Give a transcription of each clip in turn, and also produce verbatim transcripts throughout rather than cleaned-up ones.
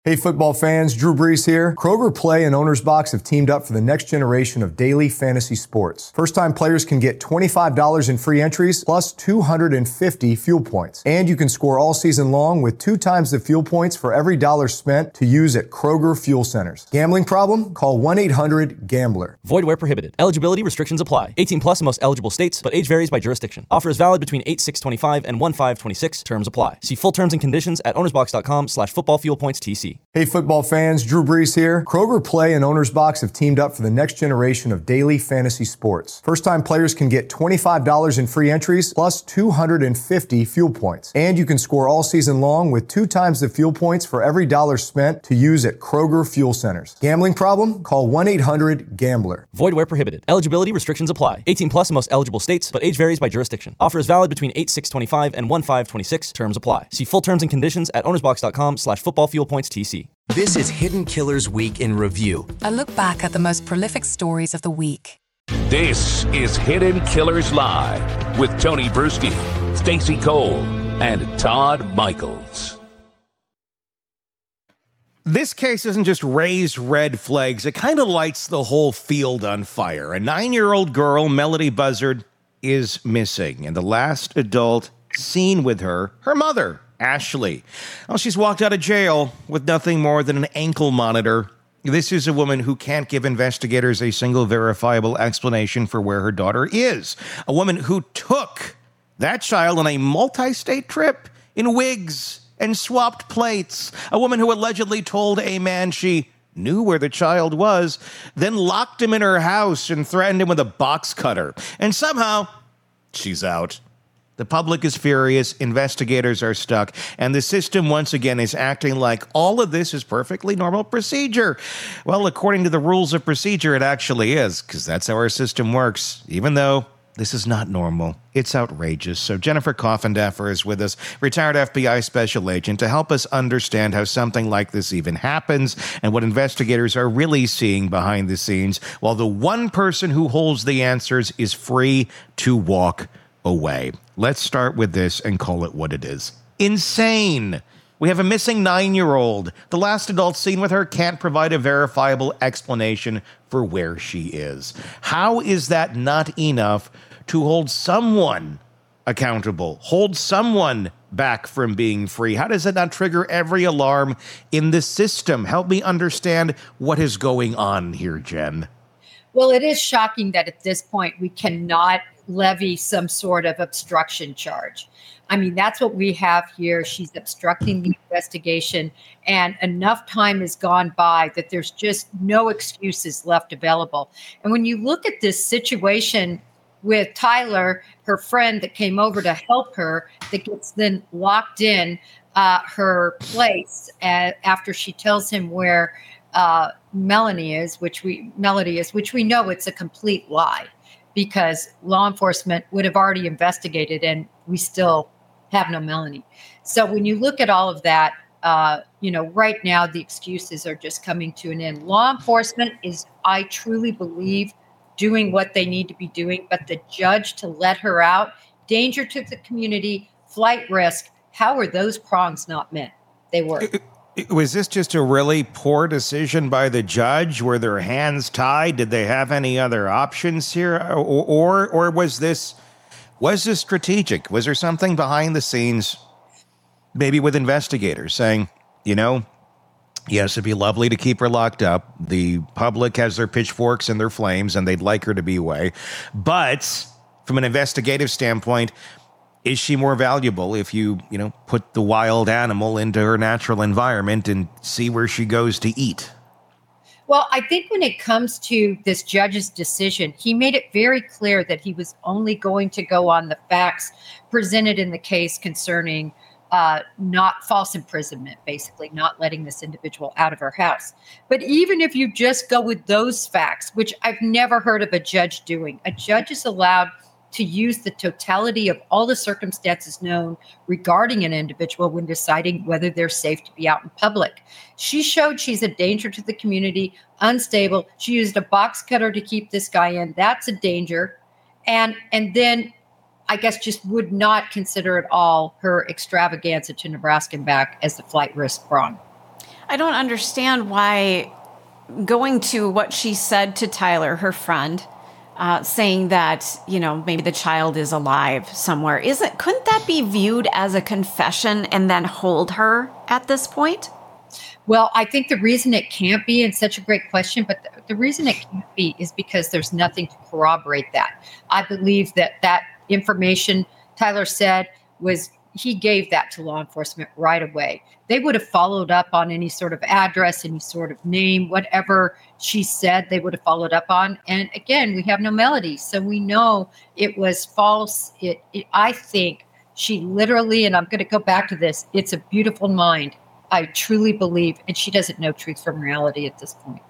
Hey football fans, Drew Brees here. Kroger Play and Owner's Box have teamed up for the next generation of daily fantasy sports. First-time players can get twenty-five dollars in free entries plus two hundred fifty fuel points. And you can score all season long with two times the fuel points for every dollar spent to use at Kroger Fuel Centers. Gambling problem? Call one eight hundred gambler. Void where prohibited. Eligibility restrictions apply. eighteen plus in most eligible states, but age varies by jurisdiction. Offer is valid between eight six twenty-five and one five twenty-six. Terms apply. See full terms and conditions at ownersbox.com slash football fuel points TC. Hey football fans, Drew Brees here. Kroger Play and Owner's Box have teamed up for the next generation of daily fantasy sports. First-time players can get twenty-five dollars in free entries plus two hundred fifty fuel points. And you can score all season long with two times the fuel points for every dollar spent to use at Kroger Fuel Centers. Gambling problem? Call one eight hundred gambler. Void where prohibited. Eligibility restrictions apply. eighteen plus in most eligible states, but age varies by jurisdiction. Offer is valid between eight six twenty-five and one five twenty-six. Terms apply. See full terms and conditions at ownersbox.com slash football fuel points TC. This is Hidden Killers Week in Review. A look back at the most prolific stories of the week. This is Hidden Killers Live with Tony Bruschi, Stacey Cole, and Todd Michaels. This case isn't just raised red flags. It kind of lights the whole field on fire. A nine-year-old girl, Melody Buzzard, is missing. And the last adult seen with her, her mother, Ashley. Well, she's walked out of jail with nothing more than an ankle monitor. This is a woman who can't give investigators a single verifiable explanation for where her daughter is. A woman who took that child on a multi-state trip in wigs and swapped plates. A woman who allegedly told a man she knew where the child was, then locked him in her house and threatened him with a box cutter. And somehow, she's out. The public is furious, investigators are stuck, and the system once again is acting like all of this is perfectly normal procedure. Well, according to the rules of procedure, it actually is, because that's how our system works, even though this is not normal. It's outrageous. So Jennifer Coffindaffer is with us, retired F B I special agent, to help us understand how something like this even happens and what investigators are really seeing behind the scenes, while the one person who holds the answers is free to walk away. Let's start with this and call it what it is. Insane. We have a missing nine-year-old. The last adult seen with her can't provide a verifiable explanation for where she is. How is that not enough to hold someone accountable, hold someone back from being free? How does it not trigger every alarm in the system? Help me understand what is going on here, Jen. Well, it is shocking that at this point we cannot levy some sort of obstruction charge. I mean, that's what we have here. She's obstructing the investigation, and enough time has gone by that there's just no excuses left available. And when you look at this situation with Tyler, her friend that came over to help her, that gets then locked in uh, her place uh, after she tells him where uh, Melanie is, which we Melody is, which we know it's a complete lie, because law enforcement would have already investigated and we still have no Melanie. So when you look at all of that, uh, you know, right now the excuses are just coming to an end. Law enforcement is, I truly believe, doing what they need to be doing, but the judge to let her out, danger to the community, flight risk, how are those prongs not met? They were. Was this just a really poor decision by the judge? Were their hands tied? Did they have any other options here? Or, or, or was this, was this strategic? Was there something behind the scenes, maybe with investigators saying, you know, yes, it'd be lovely to keep her locked up. The public has their pitchforks and their flames, and they'd like her to be away. But from an investigative standpoint, is she more valuable if you, you know, put the wild animal into her natural environment and see where she goes to eat? Well, I think when it comes to this judge's decision, he made it very clear that he was only going to go on the facts presented in the case concerning uh, not false imprisonment, basically not letting this individual out of her house. But even if you just go with those facts, which I've never heard of a judge doing, a judge is allowed to use the totality of all the circumstances known regarding an individual when deciding whether they're safe to be out in public. She showed she's a danger to the community, unstable. She used a box cutter to keep this guy in. That's a danger. And, and then I guess just would not consider at all her extravaganza to Nebraska and back as the flight risk prong. I don't understand why going to what she said to Tyler, her friend, uh, saying that, you know, maybe the child is alive somewhere, isn't, couldn't that be viewed as a confession and then hold her at this point? Well, I think the reason it can't be, and such a great question, but the, the reason it can't be is because there's nothing to corroborate that. I believe that that information Tyler said was, he gave that to law enforcement right away. They would have followed up on any sort of address, any sort of name, whatever she said, they would have followed up on. And again, we have no Melody, so we know it was false. It, it I think she literally, and I'm going to go back to this, it's a beautiful mind. I truly believe, and she doesn't know truth from reality at this point.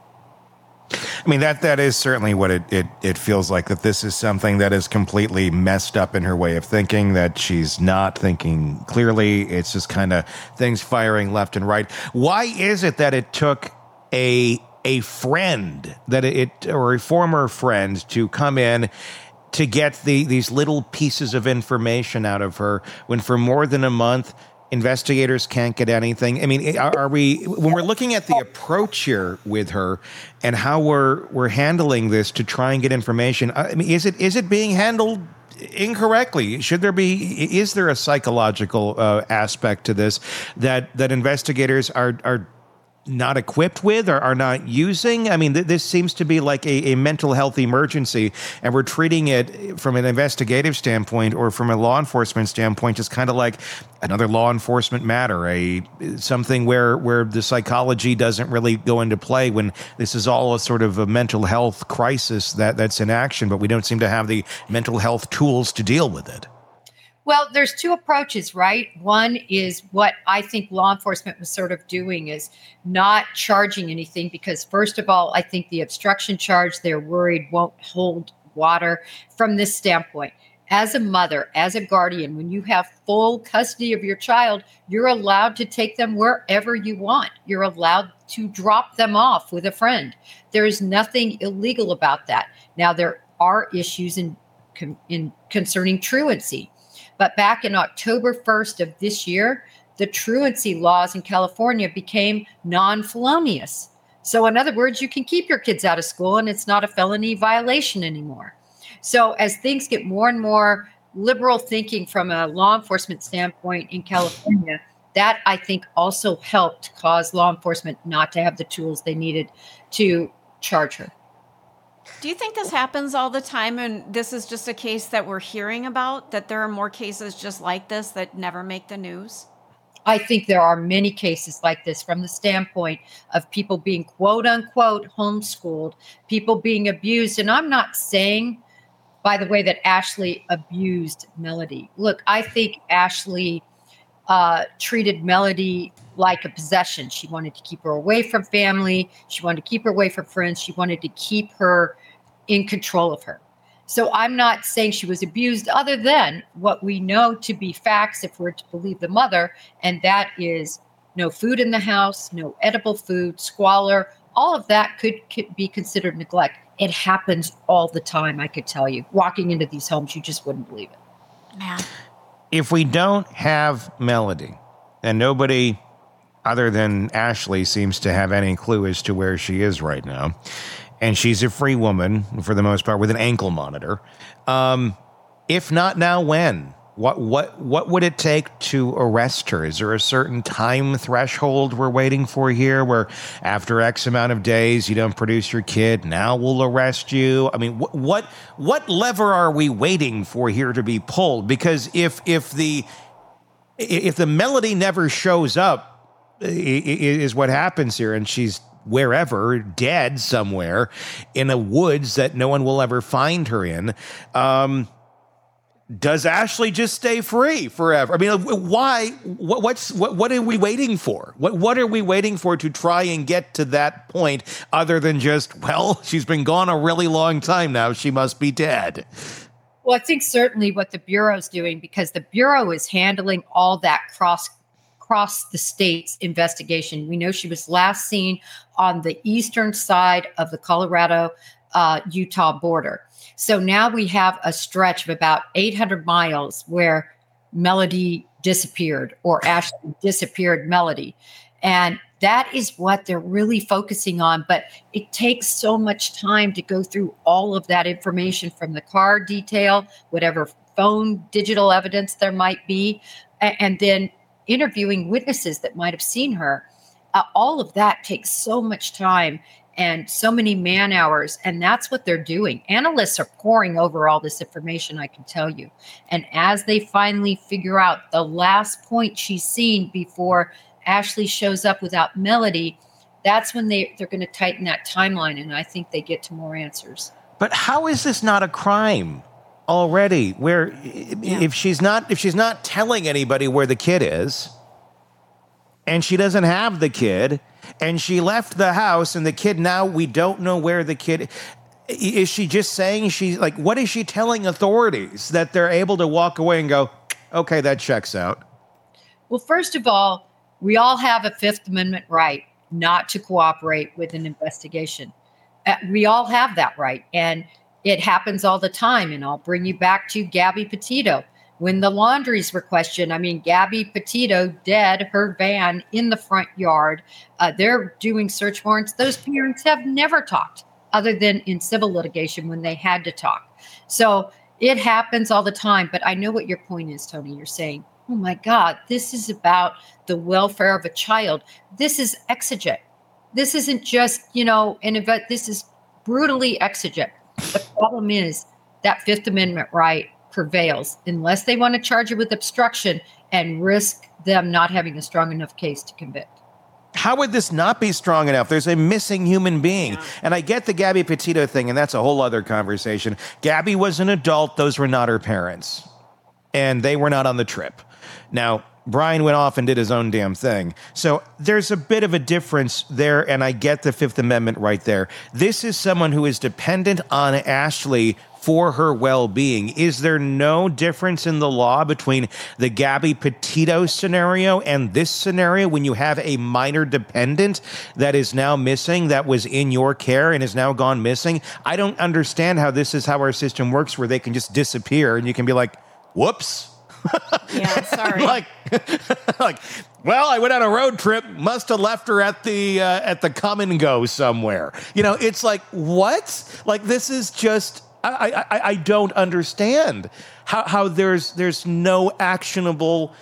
I mean, that that is certainly what it, it, it feels like, that this is something that is completely messed up in her way of thinking, that she's not thinking clearly. It's just kind of things firing left and right. Why is it that it took a a friend, that it or a former friend to come in to get the these little pieces of information out of her when for more than a month investigators can't get anything? I mean, are, are we, when we're looking at the approach here with her and how we're we're handling this to try and get information, I mean, is it is it being handled incorrectly? Should there be, is there a psychological uh, aspect to this that that investigators are are not equipped with or are not using? I mean, th- this seems to be like a, a mental health emergency, and we're treating it from an investigative standpoint or from a law enforcement standpoint just kind of like another law enforcement matter, a something where where the psychology doesn't really go into play, when this is all a sort of a mental health crisis that that's in action, but we don't seem to have the mental health tools to deal with it. Well, there's two approaches, right? One is what I think law enforcement was sort of doing, is not charging anything, because first of all, I think the obstruction charge they're worried won't hold water from this standpoint. As a mother, as a guardian, when you have full custody of your child, you're allowed to take them wherever you want. You're allowed to drop them off with a friend. There is nothing illegal about that. Now, there are issues in, in concerning truancy. But back in October first of this year, the truancy laws in California became non-felonious. So in other words, you can keep your kids out of school and it's not a felony violation anymore. So as things get more and more liberal thinking from a law enforcement standpoint in California, that I think also helped cause law enforcement not to have the tools they needed to charge her. Do you think this happens all the time, and this is just a case that we're hearing about, that there are more cases just like this that never make the news? I think there are many cases like this from the standpoint of people being quote unquote homeschooled, people being abused. And I'm not saying, by the way, that Ashley abused Melody. Look, I think Ashley uh, treated Melody like a possession. She wanted to keep her away from family. She wanted to keep her away from friends. She wanted to keep her in control of her. So I'm not saying she was abused, other than what we know to be facts, if we're to believe the mother, and that is no food in the house, no edible food, squalor. All of that could, could be considered neglect. It happens all the time, I could tell you. Walking into these homes, you just wouldn't believe it. Man. If we don't have Melody, and nobody other than Ashley seems to have any clue as to where she is right now, and she's a free woman for the most part with an ankle monitor, um, if not now, when? What what what would it take to arrest her? Is there a certain time threshold we're waiting for here, where after X amount of days you don't produce your kid, now we'll arrest you? I mean, wh- what what lever are we waiting for here to be pulled? Because if if the if the Melody never shows up, is what happens here, and she's wherever, dead somewhere in the woods that no one will ever find her in. Um, does Ashley just stay free forever? I mean, why? What, what's what? What are we waiting for? What What are we waiting for to try and get to that point? Other than just, well, she's been gone a really long time now. She must be dead. Well, I think certainly what the Bureau's doing, because the Bureau is handling all that cross across the state's investigation. We know she was last seen on the eastern side of the Colorado uh, Utah border. So now we have a stretch of about eight hundred miles where Melody disappeared, or Ashley disappeared Melody. And that is what they're really focusing on. But it takes so much time to go through all of that information from the car detail, whatever phone digital evidence there might be, and then interviewing witnesses that might have seen her. Uh, all of that takes so much time and so many man hours. And that's what they're doing. Analysts are poring over all this information, I can tell you. And as they finally figure out the last point she's seen before Ashley shows up without Melody, that's when they, they're going to tighten that timeline. And I think they get to more answers. But how is this not a crime already? Where yeah. if she's not if she's not telling anybody where the kid is, and she doesn't have the kid, and she left the house, and the kid, now we don't know where the kid is. She just saying she's like, what is she telling authorities that they're able to walk away and go, okay, that checks out? Well, first of all, we all have a Fifth Amendment right not to cooperate with an investigation. Uh, we all have that right. And it happens all the time. And I'll bring you back to Gabby Petito. When the laundries were questioned, I mean, Gabby Petito dead, her van in the front yard. Uh, they're doing search warrants. Those parents have never talked other than in civil litigation when they had to talk. So it happens all the time. But I know what your point is, Tony. You're saying, oh, my God, this is about the welfare of a child. This is exigent. This isn't just, you know, an event. This is brutally exigent. The problem is that Fifth Amendment right prevails unless they want to charge it with obstruction and risk them not having a strong enough case to convict. How would this not be strong enough? There's a missing human being. Yeah. And I get the Gabby Petito thing, and that's a whole other conversation. Gabby was an adult. Those were not her parents. And they were not on the trip. Now, Brian went off and did his own damn thing. So there's a bit of a difference there, and I get the Fifth Amendment right there. This is someone who is dependent on Ashley for her well-being. Is there no difference in the law between the Gabby Petito scenario and this scenario when you have a minor dependent that is now missing, that was in your care and is now gone missing? I don't understand how this is how our system works, where they can just disappear and you can be like, whoops. Yeah, sorry. like, like, well, I went on a road trip, must have left her at the uh, at the come and go somewhere. You know, it's like, what? Like, this is just, I I, I don't understand how how there's there's no actionable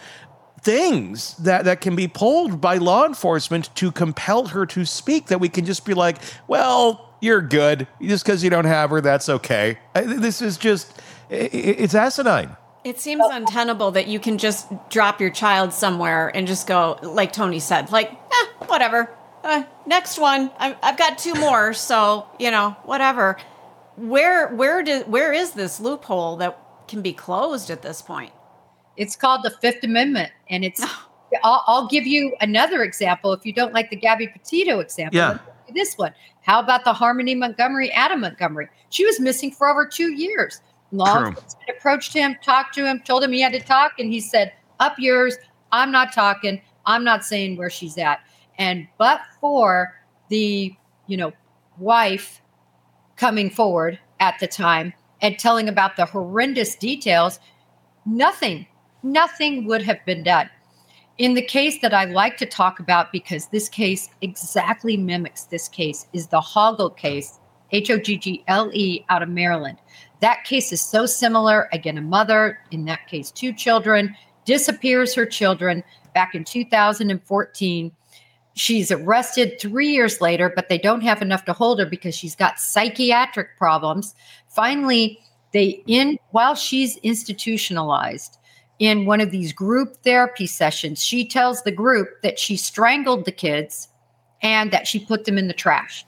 things that, that can be pulled by law enforcement to compel her to speak, that we can just be like, well, you're good. Just because you don't have her, that's okay. I, this is just, it, it's asinine. It seems untenable that you can just drop your child somewhere and just go, like Tony said, like, eh, whatever. Uh, next one. I've, I've got two more, so, you know, whatever. Where where did where is this loophole that can be closed at this point? It's called the Fifth Amendment, and it's. I'll, I'll give you another example if you don't like the Gabby Petito example. Yeah. This one. How about the Harmony Montgomery, Adam Montgomery? She was missing for over two years. Law enforcement approached him, talked to him, told him he had to talk, and he said, up yours, I'm not talking, I'm not saying where she's at. And but for the, you know, wife coming forward at the time and telling about the horrendous details, nothing, nothing would have been done. In the case that I like to talk about, because this case exactly mimics this case, is the Hoggle case, H O G G L E, out of Maryland. That case is so similar. Again, a mother, in that case, two children, disappears her children back in two thousand fourteen. She's arrested three years later, but they don't have enough to hold her because she's got psychiatric problems. Finally, they in while she's institutionalized in one of these group therapy sessions, she tells the group that she strangled the kids and that she put them in the trash.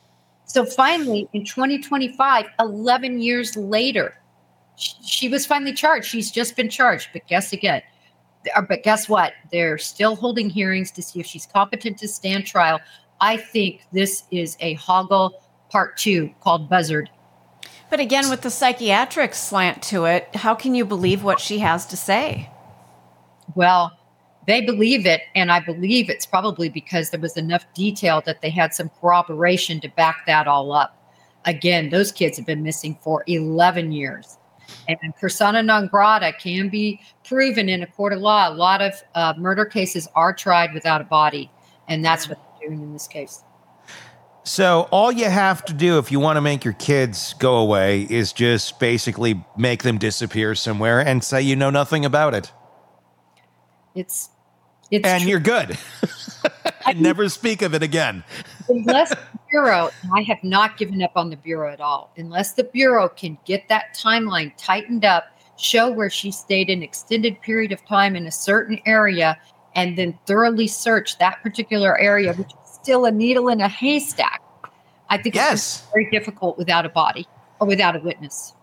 So finally, in twenty twenty-five, eleven years later, she, she was finally charged. She's just been charged. But guess again, but guess what? They're still holding hearings to see if she's competent to stand trial. I think this is a Hoggle part two called Buzzard. But again, with the psychiatric slant to it, how can you believe what she has to say? Well, they believe it, and I believe it's probably because there was enough detail that they had some corroboration to back that all up. Again, those kids have been missing for eleven years. And persona non grata can be proven in a court of law. A lot of uh, murder cases are tried without a body. And that's what they're doing in this case. So all you have to do if you want to make your kids go away is just basically make them disappear somewhere and say you know nothing about it. It's, it's and true. you're good. And never speak of it again. Unless the Bureau, and I have not given up on the Bureau at all, unless the Bureau can get that timeline tightened up, show where she stayed an extended period of time in a certain area, and then thoroughly search that particular area, which is still a needle in a haystack. I think yes. it's very difficult without a body or without a witness.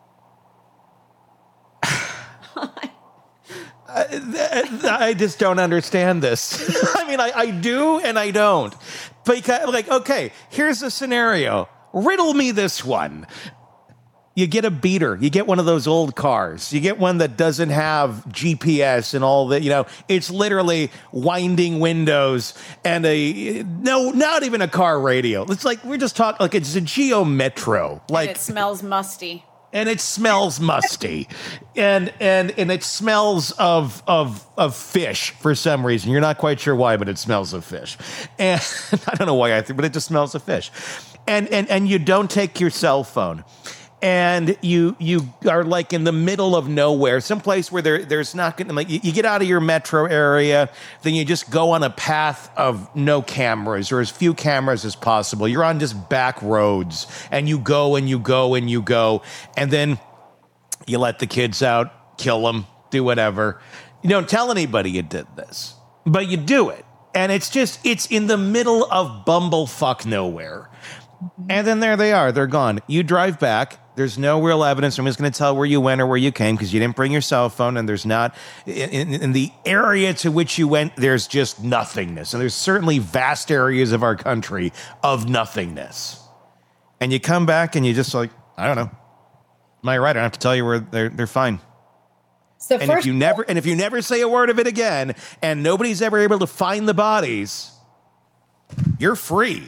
I, I just don't understand this. I mean, I, I do and I don't. Because, like, okay, here's a scenario. Riddle me this one. You get a beater. You get one of those old cars. You get one that doesn't have G P S and all that. You know, it's literally winding windows and a no, not even a car radio. It's like we're just talking like it's a Geo Metro. Like and it smells musty. And it smells musty, and and and it smells of of of fish for some reason. You're not quite sure why, but it smells of fish. And I don't know why I think, but it just smells of fish. And and and you don't take your cell phone, and you you are like in the middle of nowhere, someplace where there there's not going to like you, you get out of your metro area, then you just go on a path of no cameras or as few cameras as possible. You're on just back roads, and you go and you go and you go, and then you let the kids out, kill them, do whatever. You don't tell anybody you did this, but you do it, and it's just it's in the middle of bumblefuck nowhere. And then there they are. They're gone. You drive back. There's no real evidence. I'm just going to tell where you went or where you came because you didn't bring your cell phone. And there's not, in, in the area to which you went, there's just nothingness. And there's certainly vast areas of our country of nothingness. And you come back and you just like, I don't know. Am I right? I don't have to tell you where they're, they're fine. So and first, if you never, and if you never say a word of it again and nobody's ever able to find the bodies, you're free.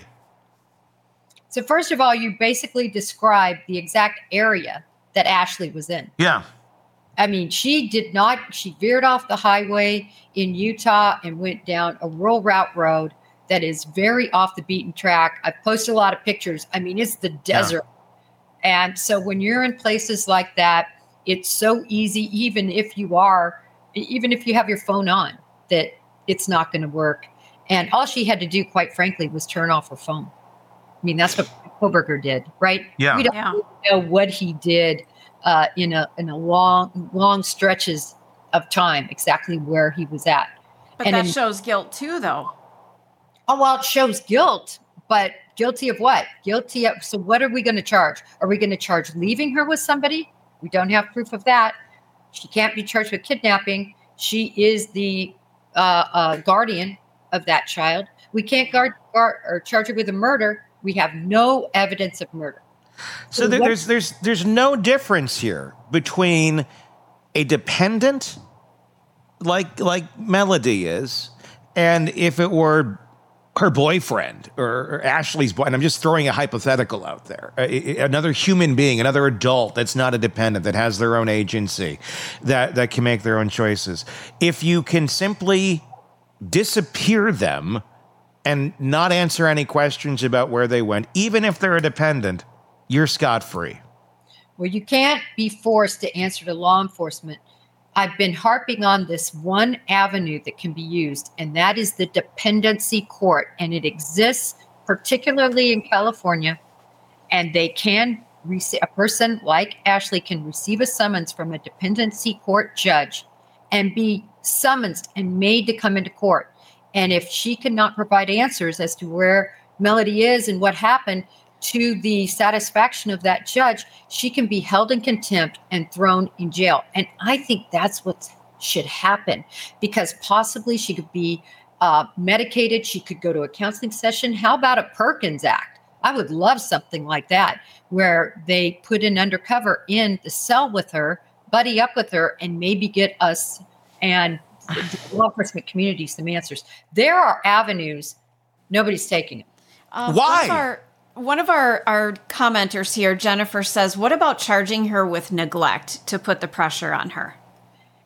So first of all, you basically described the exact area that Ashley was in. Yeah. I mean, she did not, she veered off the highway in Utah and went down a rural route road that is very off the beaten track. I've posted a lot of pictures. I mean, it's the desert. Yeah. And so when you're in places like that, it's so easy, even if you are, even if you have your phone on, that it's not going to work. And all she had to do, quite frankly, was turn off her phone. I mean, that's what Kohberger did, right? Yeah. We don't Yeah. know what he did uh, in a in a long, long stretches of time, exactly where he was at. But and that in, shows guilt too, though. oh, well, it shows guilt, but guilty of what? Guilty of, so what are we going to charge? Are we going to charge leaving her with somebody? We don't have proof of that. She can't be charged with kidnapping. She is the uh, uh, guardian of that child. We can't guard, guard or charge her with a murder. We have no evidence of murder. So there, there's there's there's no difference here between a dependent, like like Melody is, and if it were her boyfriend or, or Ashley's boy. And I'm just throwing a hypothetical out there. A, another human being, another adult that's not a dependent, that has their own agency, that that can make their own choices. If you can simply disappear them and not answer any questions about where they went, even if they're a dependent, you're scot-free. Well, you can't be forced to answer to law enforcement. I've been harping on this one avenue that can be used, and that is the dependency court. And it exists particularly in California, and they can receive, a person like Ashley can receive a summons from a dependency court judge and be summoned and made to come into court. And if she cannot provide answers as to where Melody is and what happened to the satisfaction of that judge, she can be held in contempt and thrown in jail. And I think that's what should happen, because possibly she could be uh, medicated. She could go to a counseling session. How about a Perkins Act? I would love something like that, where they put an undercover in the cell with her, buddy up with her, and maybe get us and the law enforcement community some answers. There are avenues. Nobody's taking it. Uh, Why? One of, our, one of our, our commenters here, Jennifer, says, what about charging her with neglect to put the pressure on her?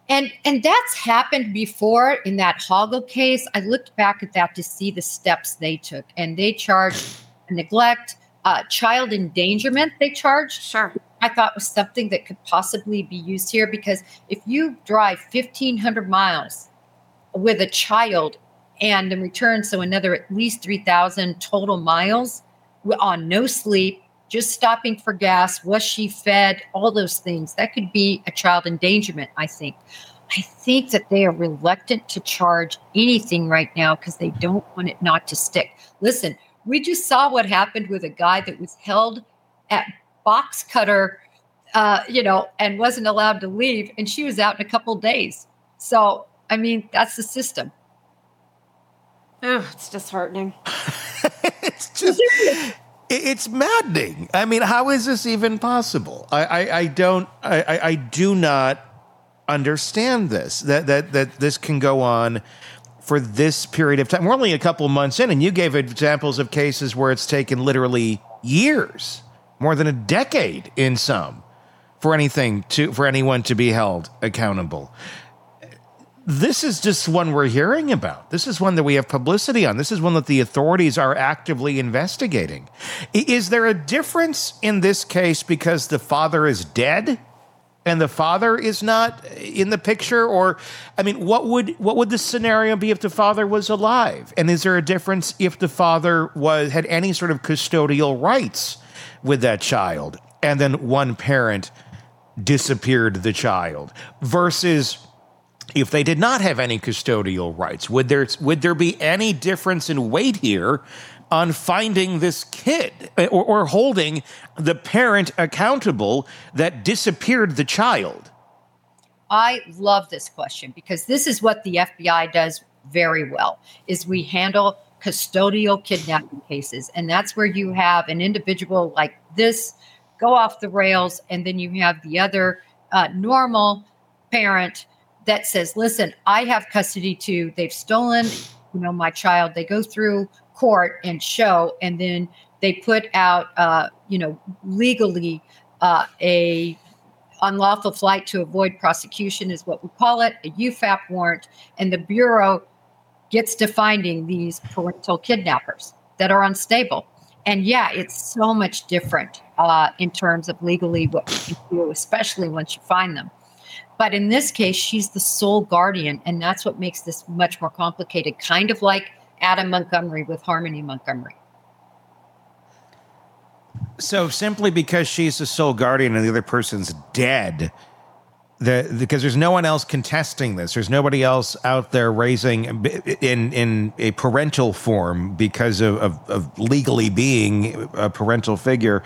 And and that's happened before in that Hoggle case. I looked back at that to see the steps they took, and they charged neglect, uh, child endangerment. They charged. Sure. I thought was something that could possibly be used here, because if you drive fifteen hundred miles with a child and in return, so another at least three thousand total miles on no sleep, just stopping for gas, was she fed, all those things, that could be a child endangerment, I think. I think that they are reluctant to charge anything right now because they don't want it not to stick. Listen, we just saw what happened with a guy that was held at box cutter, uh, you know, and wasn't allowed to leave, and she was out in a couple of days. So, I mean, that's the system. Oh, it's disheartening. It's just, it's maddening. I mean, how is this even possible? I, I, I don't, I, I, I do not understand this, that, that, that this can go on for this period of time. We're only a couple months in, and you gave examples of cases where it's taken literally years, more than a decade in some, for anything to, for anyone to be held accountable. This is just one we're hearing about. This is one that we have publicity on. This is one that the authorities are actively investigating. Is there a difference in this case because the father is dead and the father is not in the picture? Or, I mean, what would what would the scenario be if the father was alive? And is there a difference if the father was had any sort of custodial rights with that child and then one parent disappeared the child versus if they did not have any custodial rights? Would there would there be any difference in weight here on finding this kid or, or holding the parent accountable that disappeared the child? I love this question because this is what the F B I does very well, is we handle custodial kidnapping cases. And that's where you have an individual like this go off the rails, and then you have the other uh, normal parent that says, listen, I have custody too. They've stolen, you know, my child. They go through court and show, and then they put out, uh, you know, legally uh, a unlawful flight to avoid prosecution is what we call it, a U F A P warrant, and the Bureau gets to finding these parental kidnappers that are unstable. And yeah, it's so much different uh, in terms of legally what you can do, especially once you find them. But in this case, she's the sole guardian, and that's what makes this much more complicated, kind of like Adam Montgomery with Harmony Montgomery. So simply because she's the sole guardian and the other person's dead, the, because there's no one else contesting this, there's nobody else out there raising in in a parental form because of, of, of legally being a parental figure,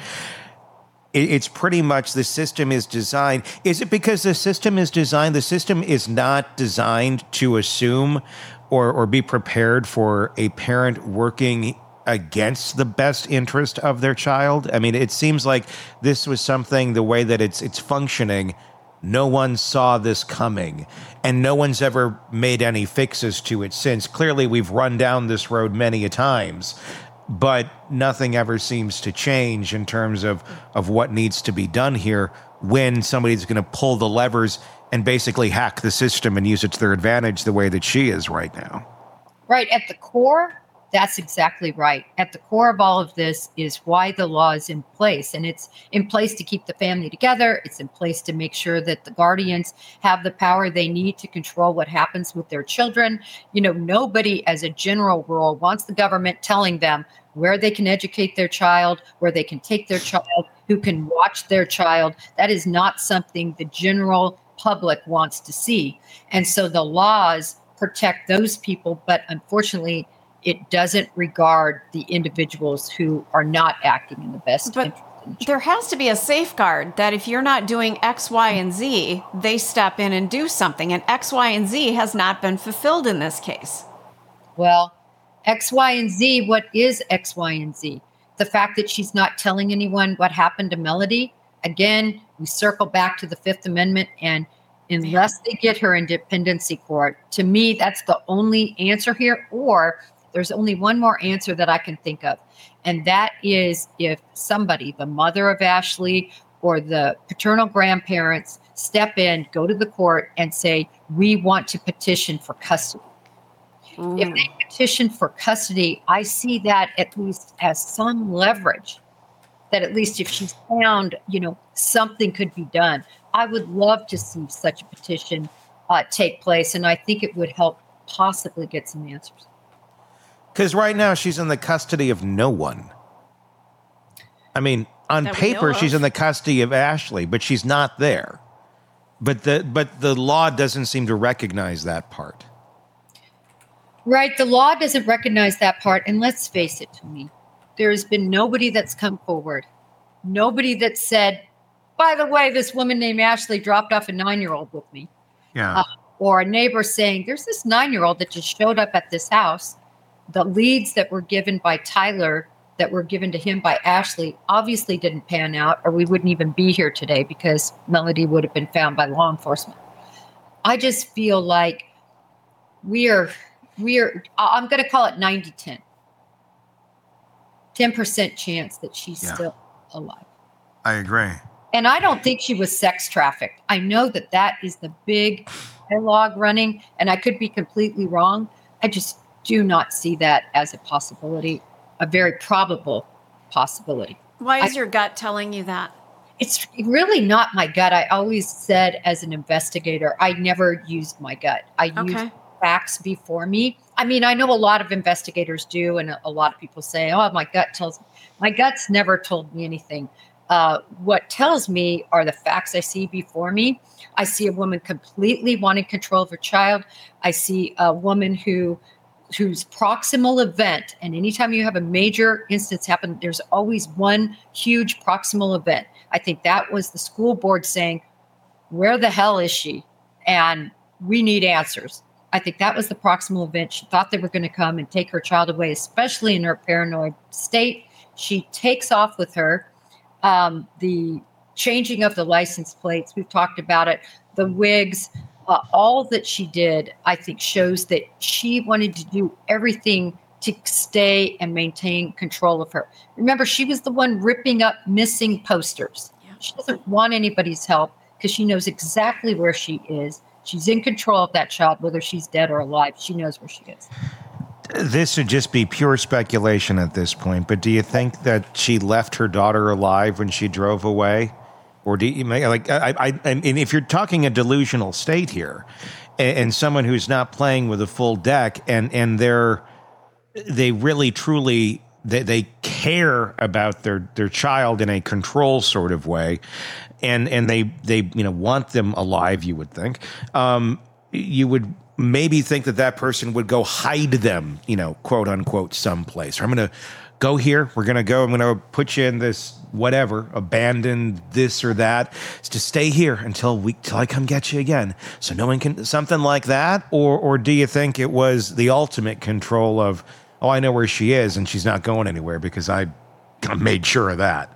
it's pretty much the system is designed. Is it because the system is designed? The system is not designed to assume or, or be prepared for a parent working against the best interest of their child. I mean, it seems like this was something, the way that it's it's functioning, no one saw this coming, and no one's ever made any fixes to it since. Clearly, we've run down this road many a times, but nothing ever seems to change in terms of, of what needs to be done here when somebody's going to pull the levers and basically hack the system and use it to their advantage the way that she is right now. Right. At the core, that's exactly right. At the core of all of this is why the law is in place. And it's in place to keep the family together. It's in place to make sure that the guardians have the power they need to control what happens with their children. You know, nobody, as a general rule, wants the government telling them where they can educate their child, where they can take their child, who can watch their child. That is not something the general public wants to see. And so the laws protect those people, but unfortunately, it doesn't regard the individuals who are not acting in the best but interest. Of the there has to be a safeguard that if you're not doing X, Y, and Z, they step in and do something. And X, Y, and Z has not been fulfilled in this case. Well, X, Y, and Z, what is X, Y, and Z? The fact that she's not telling anyone what happened to Melody. Again, we circle back to the Fifth Amendment, and unless they get her in dependency court, to me, that's the only answer here. Or there's only one more answer that I can think of, and that is if somebody, the mother of Ashley or the paternal grandparents step in, go to the court and say, we want to petition for custody. Mm. If they petition for custody, I see that at least as some leverage, that at least if she's found, you know, something could be done. I would love to see such a petition uh, take place, and I think it would help possibly get some answers. Because right now she's in the custody of no one. I mean, on that paper, she's in the custody of Ashley, but she's not there. But the but the law doesn't seem to recognize that part. Right. The law doesn't recognize that part. And let's face it, to me, there has been nobody that's come forward. Nobody that said, by the way, this woman named Ashley dropped off a nine-year-old with me. Yeah. Uh, or a neighbor saying, there's this nine-year-old that just showed up at this house. The leads that were given by Tyler, that were given to him by Ashley, obviously didn't pan out, or we wouldn't even be here today because Melody would have been found by law enforcement. I just feel like we are, we are, I'm going to call it ninety ten. ten percent chance that she's yeah. still alive. I agree. And I don't think she was sex trafficked. I know that that is the big dialogue running, and I could be completely wrong. I just do not see that as a possibility. A very probable possibility. Why is I, your gut telling you that? It's really not my gut. I always said as an investigator, I never used my gut. I okay. used facts before me. I mean, I know a lot of investigators do, and a, a lot of people say, oh, my gut tells me. My gut's never told me anything. Uh, what tells me are the facts I see before me. I see a woman completely wanting control of her child. I see a woman who whose proximal event, and anytime you have a major instance happen, there's always one huge proximal event. I think that was the school board saying, where the hell is she? And we need answers. I think that was the proximal event. She thought they were going to come and take her child away, especially in her paranoid state. She takes off with her. Um, the changing of the license plates, we've talked about it, the wigs, Uh, all that she did, I think, shows that she wanted to do everything to stay and maintain control of her. Remember, she was the one ripping up missing posters. Yeah. She doesn't want anybody's help because she knows exactly where she is. She's in control of that child, whether she's dead or alive. She knows where she is. This would just be pure speculation at this point, but do you think that she left her daughter alive when she drove away? Or do you like? I, I, and if you're talking a delusional state here, and, and someone who's not playing with a full deck, and and they're they really truly they, they care about their their child in a control sort of way, and and they they you know want them alive, you would think, um, you would maybe think that that person would go hide them, you know, quote unquote, someplace. Or I'm going to go here. We're going to go. I'm going to put you in this whatever, abandoned this or that. It's to stay here until we till I come get you again. So no one can, something like that? Or or do you think it was the ultimate control of, oh, I know where she is and she's not going anywhere because I made sure of that?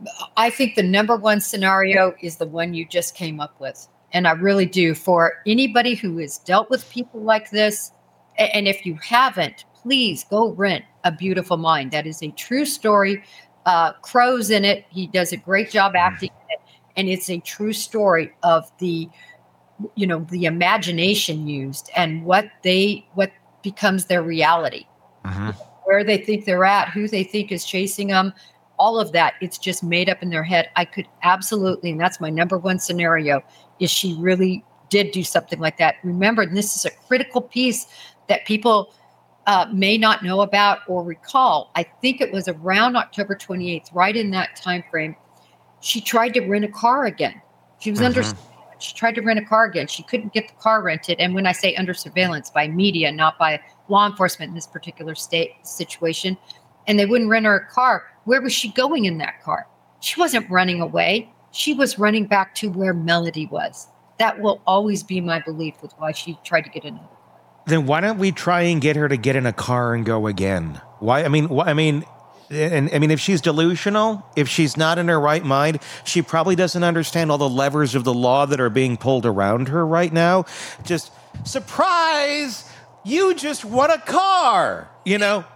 I think the number one scenario is the one you just came up with. And I really do. For anybody who has dealt with people like this, and if you haven't, please go rent A Beautiful Mind. That is a true story. Uh, Crow's in it. He does a great job acting in it. And it's a true story of the, you know, the imagination used and what they, what becomes their reality. Mm-hmm. Where they think they're at, who they think is chasing them, all of that. It's just made up in their head. I could absolutely, and that's my number one scenario, is she really did do something like that. Remember, this is a critical piece that people Uh, may not know about or recall. I think it was around October twenty-eighth, right in that time frame, she tried to rent a car again. She was mm-hmm. under she tried to rent a car again. She couldn't get the car rented. And when I say under surveillance, by media, not by law enforcement in this particular state situation, and they wouldn't rent her a car. Where was she going in that car? She wasn't running away. She was running back to where Melody was. That will always be my belief with why she tried to get in. Then why don't we try and get her to get in a car and go again? Why? I mean, why, I mean, and I mean, if she's delusional, if she's not in her right mind, she probably doesn't understand all the levers of the law that are being pulled around her right now. Just surprise! You just won a car, you know.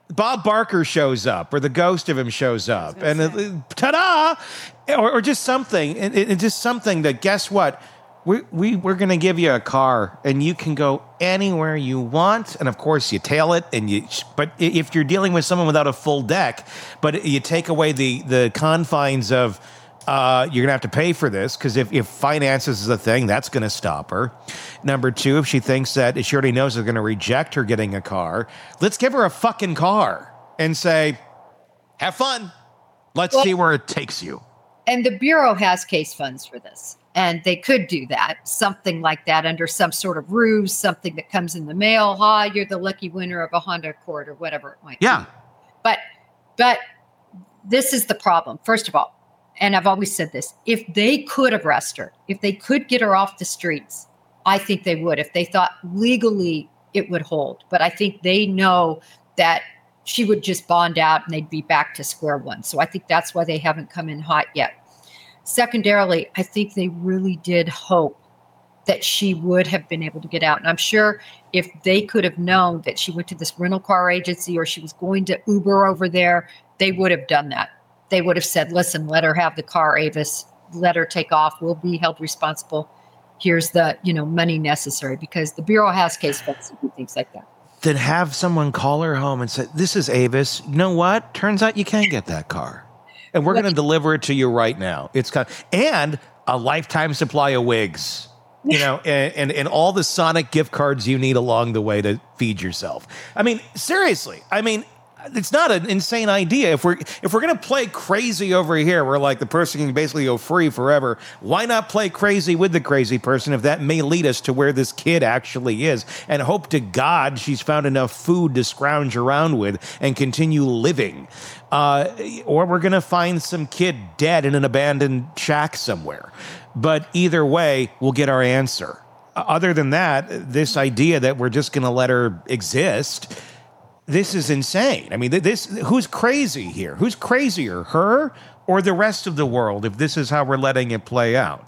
Bob Barker shows up, or the ghost of him shows up, and uh, ta-da, or, or just something, and, and just something that, guess what? We, we, we're going to give you a car, and you can go anywhere you want. And, of course, you tail it. And you. But if you're dealing with someone without a full deck, but you take away the, the confines of uh, you're going to have to pay for this, because if, if finances is a thing, that's going to stop her. Number two, if she thinks that she already knows they're going to reject her getting a car, let's give her a fucking car and say, have fun. Let's well, see where it takes you. And the Bureau has case funds for this. And they could do that, something like that, under some sort of ruse, something that comes in the mail. Ha, you're the lucky winner of a Honda Accord or whatever it might yeah. be. But, but this is the problem. First of all, and I've always said this, if they could arrest her, if they could get her off the streets, I think they would. If they thought legally it would hold. But I think they know that she would just bond out and they'd be back to square one. So I think that's why they haven't come in hot yet. Secondarily, I think they really did hope that she would have been able to get out. And I'm sure if they could have known that she went to this rental car agency or she was going to Uber over there, they would have done that. They would have said, listen, let her have the car, Avis, let her take off. We'll be held responsible. Here's the, you know, money necessary, because the Bureau has case files and things like that. Then have someone call her home and say, this is Avis. You know what? Turns out you can't get that car. And we're going to deliver it to you right now. It's kind of, and a lifetime supply of wigs, you know, and, and and all the Sonic gift cards you need along the way to feed yourself. I mean, seriously. I mean, it's not an insane idea. If we're if we're going to play crazy over here, where like the person can basically go free forever, why not play crazy with the crazy person if that may lead us to where this kid actually is, and hope to God she's found enough food to scrounge around with and continue living. Uh, or we're going to find some kid dead in an abandoned shack somewhere. But either way, we'll get our answer. Other than that, this idea that we're just going to let her exist, this is insane. I mean, this who's crazy here? Who's crazier, her or the rest of the world, if this is how we're letting it play out?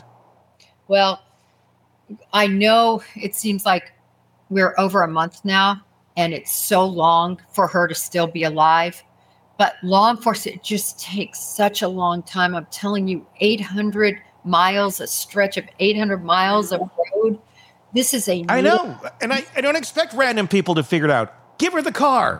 Well, I know it seems like we're over a month now, and it's so long for her to still be alive. But law enforcement, it just takes such a long time. I'm telling you, eight hundred miles, a stretch of eight hundred miles of road. This is a... I know. And I, I don't expect random people to figure it out. Give her the car.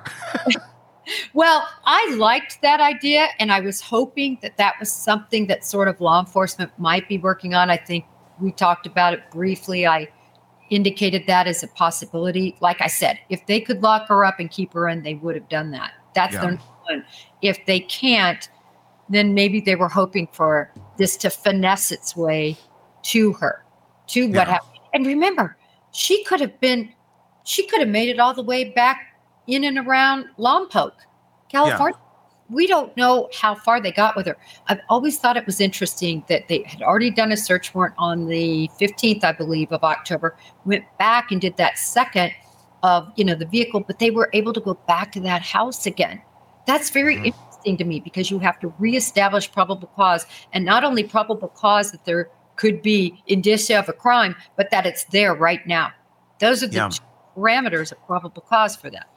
Well, I liked that idea, and I was hoping that that was something that sort of law enforcement might be working on. I think we talked about it briefly. I indicated that as a possibility. Like I said, if they could lock her up and keep her in, they would have done that. That's yeah. their number one. If they can't, then maybe they were hoping for this to finesse its way to her, to yeah. what happened. And remember, she could have been, she could have made it all the way back in and around Lompoc, California. Yeah. We don't know how far they got with her. I've always thought it was interesting that they had already done a search warrant on the fifteenth, I believe, of October, went back and did that second of, you know, the vehicle, but they were able to go back to that house again. That's very mm-hmm. interesting to me, because you have to reestablish probable cause, and not only probable cause that there could be indicia of a crime, but that it's there right now. Those are the yeah. parameters of probable cause for that.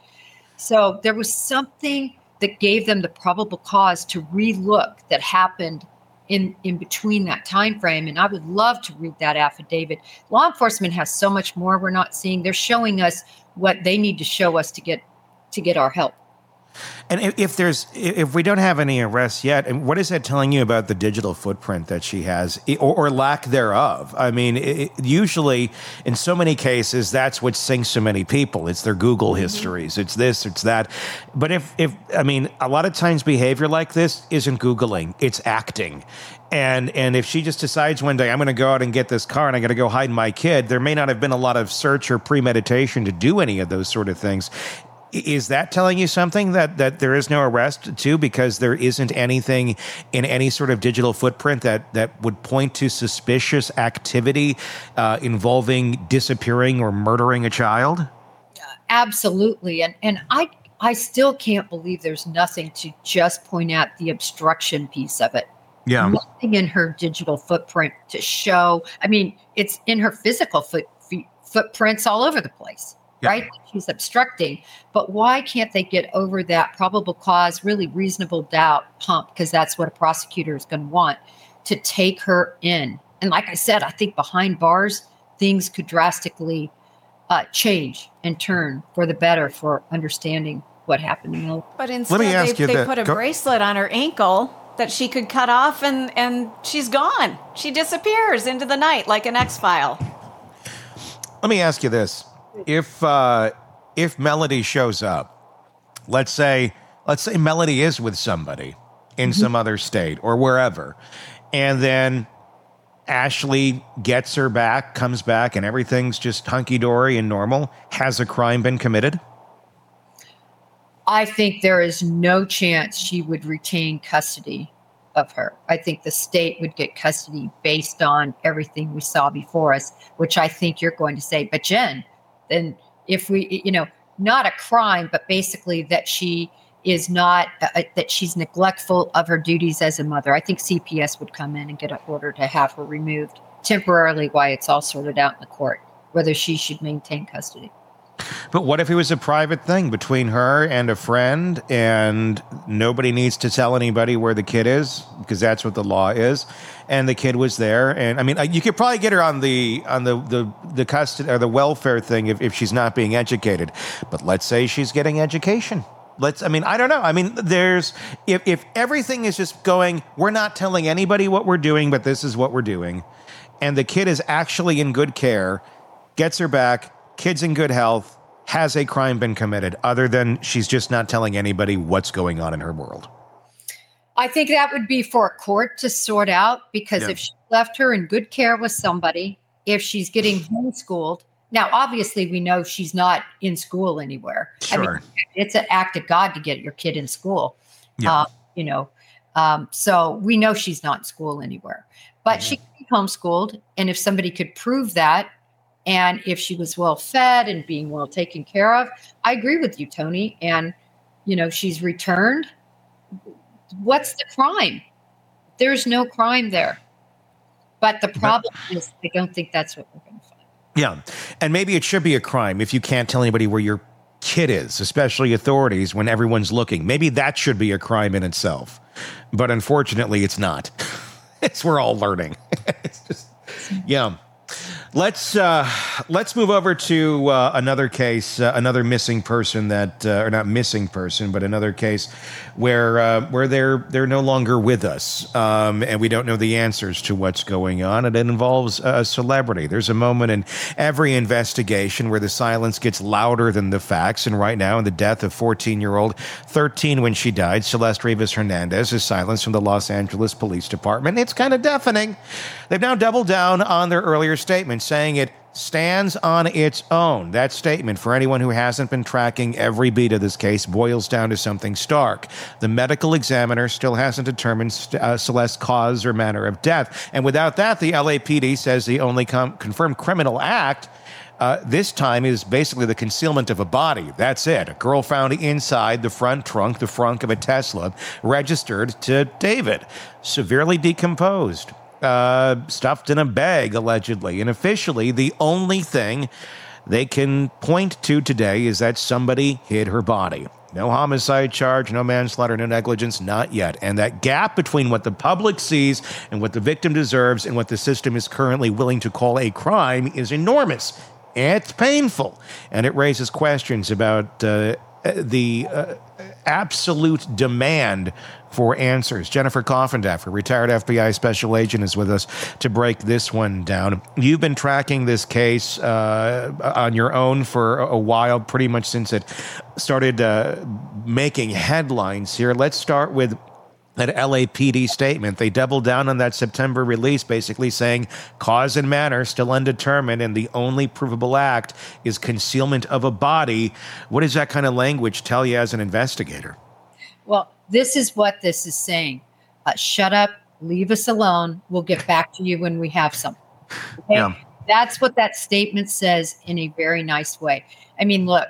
So there was something that gave them the probable cause to relook that happened in, in between that time frame. And I would love to read that affidavit. Law enforcement has so much more we're not seeing. They're showing us what they need to show us to get to get our help. And if, if there's, if we don't have any arrests yet, and what is that telling you about the digital footprint that she has, or, or lack thereof? I mean, it, usually in so many cases, that's what sinks so many people. It's their Google histories. It's this, it's that. But if, if I mean, a lot of times behavior like this isn't Googling, it's acting. And and if she just decides one day, I'm going to go out and get this car and I'm going to go hide my kid, there may not have been a lot of search or premeditation to do any of those sort of things. Is that telling you something, that, that there is no arrest too, because there isn't anything in any sort of digital footprint that, that would point to suspicious activity uh, involving disappearing or murdering a child? Absolutely. And and I I still can't believe there's nothing to just point out the obstruction piece of it. Yeah. Nothing in her digital footprint to show. I mean, it's in her physical foot, footprints all over the place. Yeah. right? She's obstructing. But why can't they get over that probable cause, really reasonable doubt hump? Because that's what a prosecutor is going to want, to take her in. And like I said, I think behind bars, things could drastically uh, change and turn for the better for understanding what happened to Melody. But instead, ask they, you they that- put a go- bracelet on her ankle that she could cut off, and, and she's gone. She disappears into the night like an X-File. Let me ask you this. If uh, if Melody shows up, let's say let's say Melody is with somebody in some other state or wherever, and then Ashley gets her back, comes back, and everything's just hunky-dory and normal, has a crime been committed? I think there is no chance she would retain custody of her. I think the state would get custody based on everything we saw before us, which I think you're going to say. But Jen, then if we, you know, not a crime, but basically that she is not, uh, that she's neglectful of her duties as a mother, I think C P S would come in and get an order to have her removed temporarily while it's all sorted out in the court, whether she should maintain custody. But what if it was a private thing between her and a friend, and nobody needs to tell anybody where the kid is, because that's what the law is, and the kid was there? And I mean, you could probably get her on the on the the, the custody or the welfare thing if, if she's not being educated. But let's say she's getting education. Let's, I mean, I don't know. I mean, there's, if, if everything is just going, we're not telling anybody what we're doing, but this is what we're doing, and the kid is actually in good care, gets her back, kid's in good health, has a crime been committed other than she's just not telling anybody what's going on in her world? I think that would be for a court to sort out, because Yeah. if she left her in good care with somebody, if she's getting homeschooled, now obviously we know she's not in school anywhere. I Sure. mean, it's an act of God to get your kid in school. Yeah. Uh, you know, um, so we know she's not in school anywhere, but she can be homeschooled. And if somebody could prove that, and if she was well fed and being well taken care of, I agree with you, Tony. And, you know, she's returned. What's the crime? There's no crime there. But the problem is, I don't think that's what we're going to find. Yeah. And maybe it should be a crime if you can't tell anybody where your kid is, especially authorities, when everyone's looking. Maybe that should be a crime in itself. But unfortunately, it's not. It's, we're all learning. It's just, yeah. Let's uh, let's move over to uh, another case, uh, another missing person that, uh, or not missing person, but another case where uh, where they're they're no longer with us, um, and we don't know the answers to what's going on. And it involves a celebrity. There's a moment in every investigation where the silence gets louder than the facts. And right now, in the death of fourteen-year-old, thirteen when she died, Celeste Rivas Hernandez, is silenced from the Los Angeles Police Department. It's kind of deafening. They've now doubled down on their earlier statement, saying it stands on its own. That statement, for anyone who hasn't been tracking every beat of this case, boils down to something stark. The medical examiner still hasn't determined uh, Celeste's cause or manner of death. And without that, the L A P D says the only com- confirmed criminal act uh, this time is basically the concealment of a body. That's it. A girl found inside the front trunk, the frunk of a Tesla, registered to David, severely decomposed. Uh, stuffed in a bag, allegedly. And officially, the only thing they can point to today is that somebody hid her body. No homicide charge, no manslaughter, no negligence, not yet. And that gap between what the public sees and what the victim deserves and what the system is currently willing to call a crime is enormous. It's painful. And it raises questions about uh, the uh, absolute demand for answers. Jennifer Coffendaffer, retired F B I special agent, is with us to break this one down. You've been tracking this case uh, on your own for a while, pretty much since it started uh, making headlines here. Let's start with that L A P D statement. They doubled down on that September release, basically saying cause and manner still undetermined, and the only provable act is concealment of a body. What does that kind of language tell you as an investigator? Well, this is what this is saying. Uh, shut up, leave us alone. We'll get back to you when we have something. Okay? Yeah. That's what that statement says in a very nice way. I mean, look,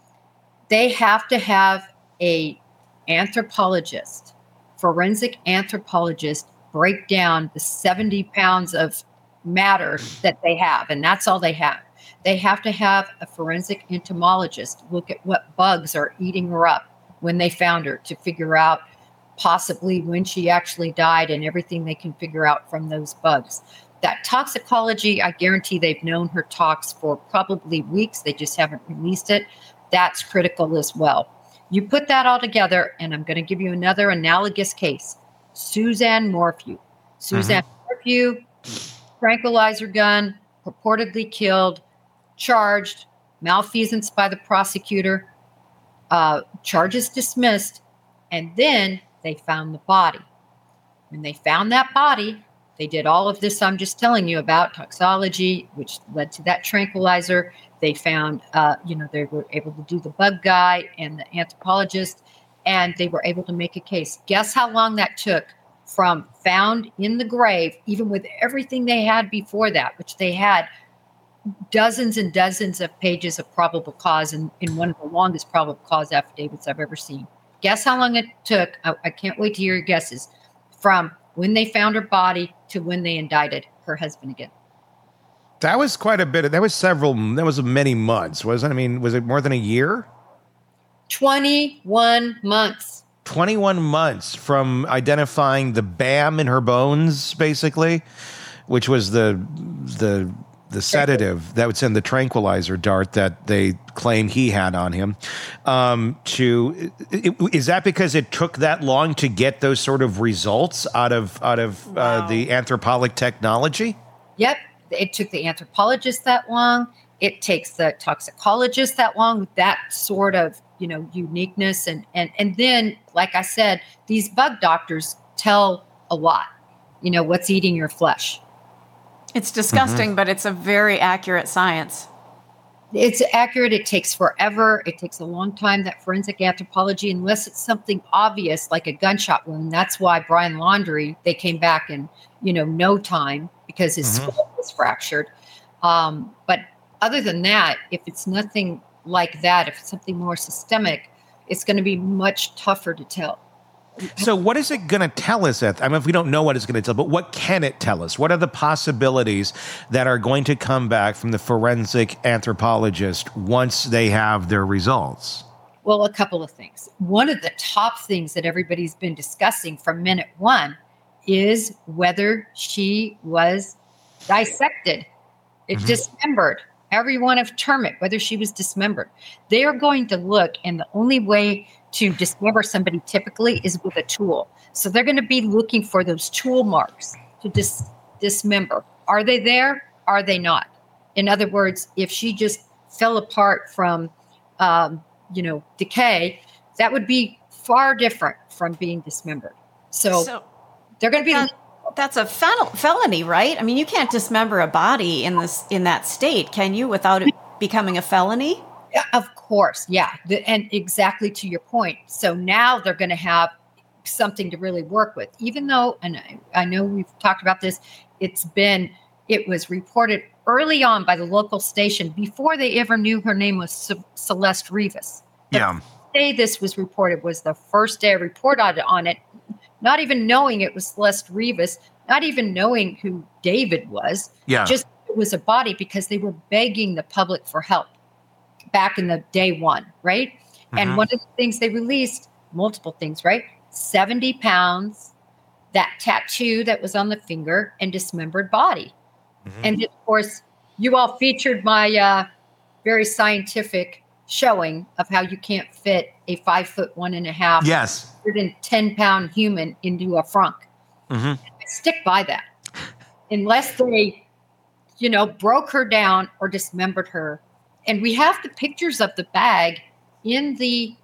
they have to have a anthropologist, forensic anthropologist, break down the seventy pounds of matter that they have. And that's all they have. They have to have a forensic entomologist look at what bugs are eating her up when they found her to figure out possibly when she actually died and everything they can figure out from those bugs. That toxicology, I guarantee they've known her tox for probably weeks. They just haven't released it. That's critical as well. You put that all together, and I'm going to give you another analogous case. Suzanne Morphew. Suzanne mm-hmm. Morphew, tranquilizer gun, purportedly killed, charged, malfeasance by the prosecutor, uh, charges dismissed, and then they found the body. When they found that body, they did all of this I'm just telling you about, toxology, which led to that tranquilizer. They found, uh, you know, they were able to do the bug guy and the anthropologist, and they were able to make a case. Guess how long that took from found in the grave, even with everything they had before that, which they had dozens and dozens of pages of probable cause in, in one of the longest probable cause affidavits I've ever seen. Guess how long it took? I, I can't wait to hear your guesses. From when they found her body to when they indicted her husband again. That was quite a bit. That was several, that was many months, wasn't it? I mean, was it more than a year? twenty-one months. twenty-one months from identifying the B A M in her bones, basically, which was the the the sedative that would send the tranquilizer dart that they claim he had on him. Um, to it, is that because it took that long to get those sort of results out of out of wow. uh, the anthropologic technology? Yep, it took the anthropologist that long. It takes the toxicologist that long with that sort of, you know, uniqueness. And, and, and then, like I said, these bug doctors tell a lot, you know, what's eating your flesh. It's disgusting, mm-hmm. but it's a very accurate science. It's accurate. It takes forever. It takes a long time, that forensic anthropology, unless it's something obvious like a gunshot wound. That's why Brian Laundrie, they came back in, you know, no time because his mm-hmm. skull was fractured. Um, but other than that, if it's nothing like that, if it's something more systemic, it's going to be much tougher to tell. So what is it going to tell us? At, I mean, if we don't know what it's going to tell, but what can it tell us? What are the possibilities that are going to come back from the forensic anthropologist once they have their results? Well, a couple of things. One of the top things that everybody's been discussing from minute one is whether she was dissected, it mm-hmm. dismembered. Every one of term it, whether she was dismembered. They are going to look, and the only way to dismember somebody typically is with a tool. So they're going to be looking for those tool marks to dis- dismember. Are they there? Are they not? In other words, if she just fell apart from, um, you know, decay, that would be far different from being dismembered. So, so they're going to be. That, that's a fel- felony, right? I mean, you can't dismember a body in this in that state, can you, without it becoming a felony? Yeah, of course, yeah. The, and exactly to your point. So now they're going to have something to really work with, even though, and I, I know we've talked about this, it's been, it was reported early on by the local station before they ever knew her name was C- Celeste Rivas. The yeah. day this was reported was the first day I reported on it, not even knowing it was Celeste Rivas, not even knowing who David was. Yeah. Just it was a body because they were begging the public for help back in the day one, right? Mm-hmm. And one of the things they released, multiple things, right? seventy pounds, that tattoo that was on the finger, and dismembered body. Mm-hmm. And of course, you all featured my uh, very scientific showing of how you can't fit a five foot one and a half, yes, one hundred ten pound human into a frunk. Mm-hmm. I stick by that. Unless they, you know, broke her down or dismembered her. And we have the pictures of the bag in the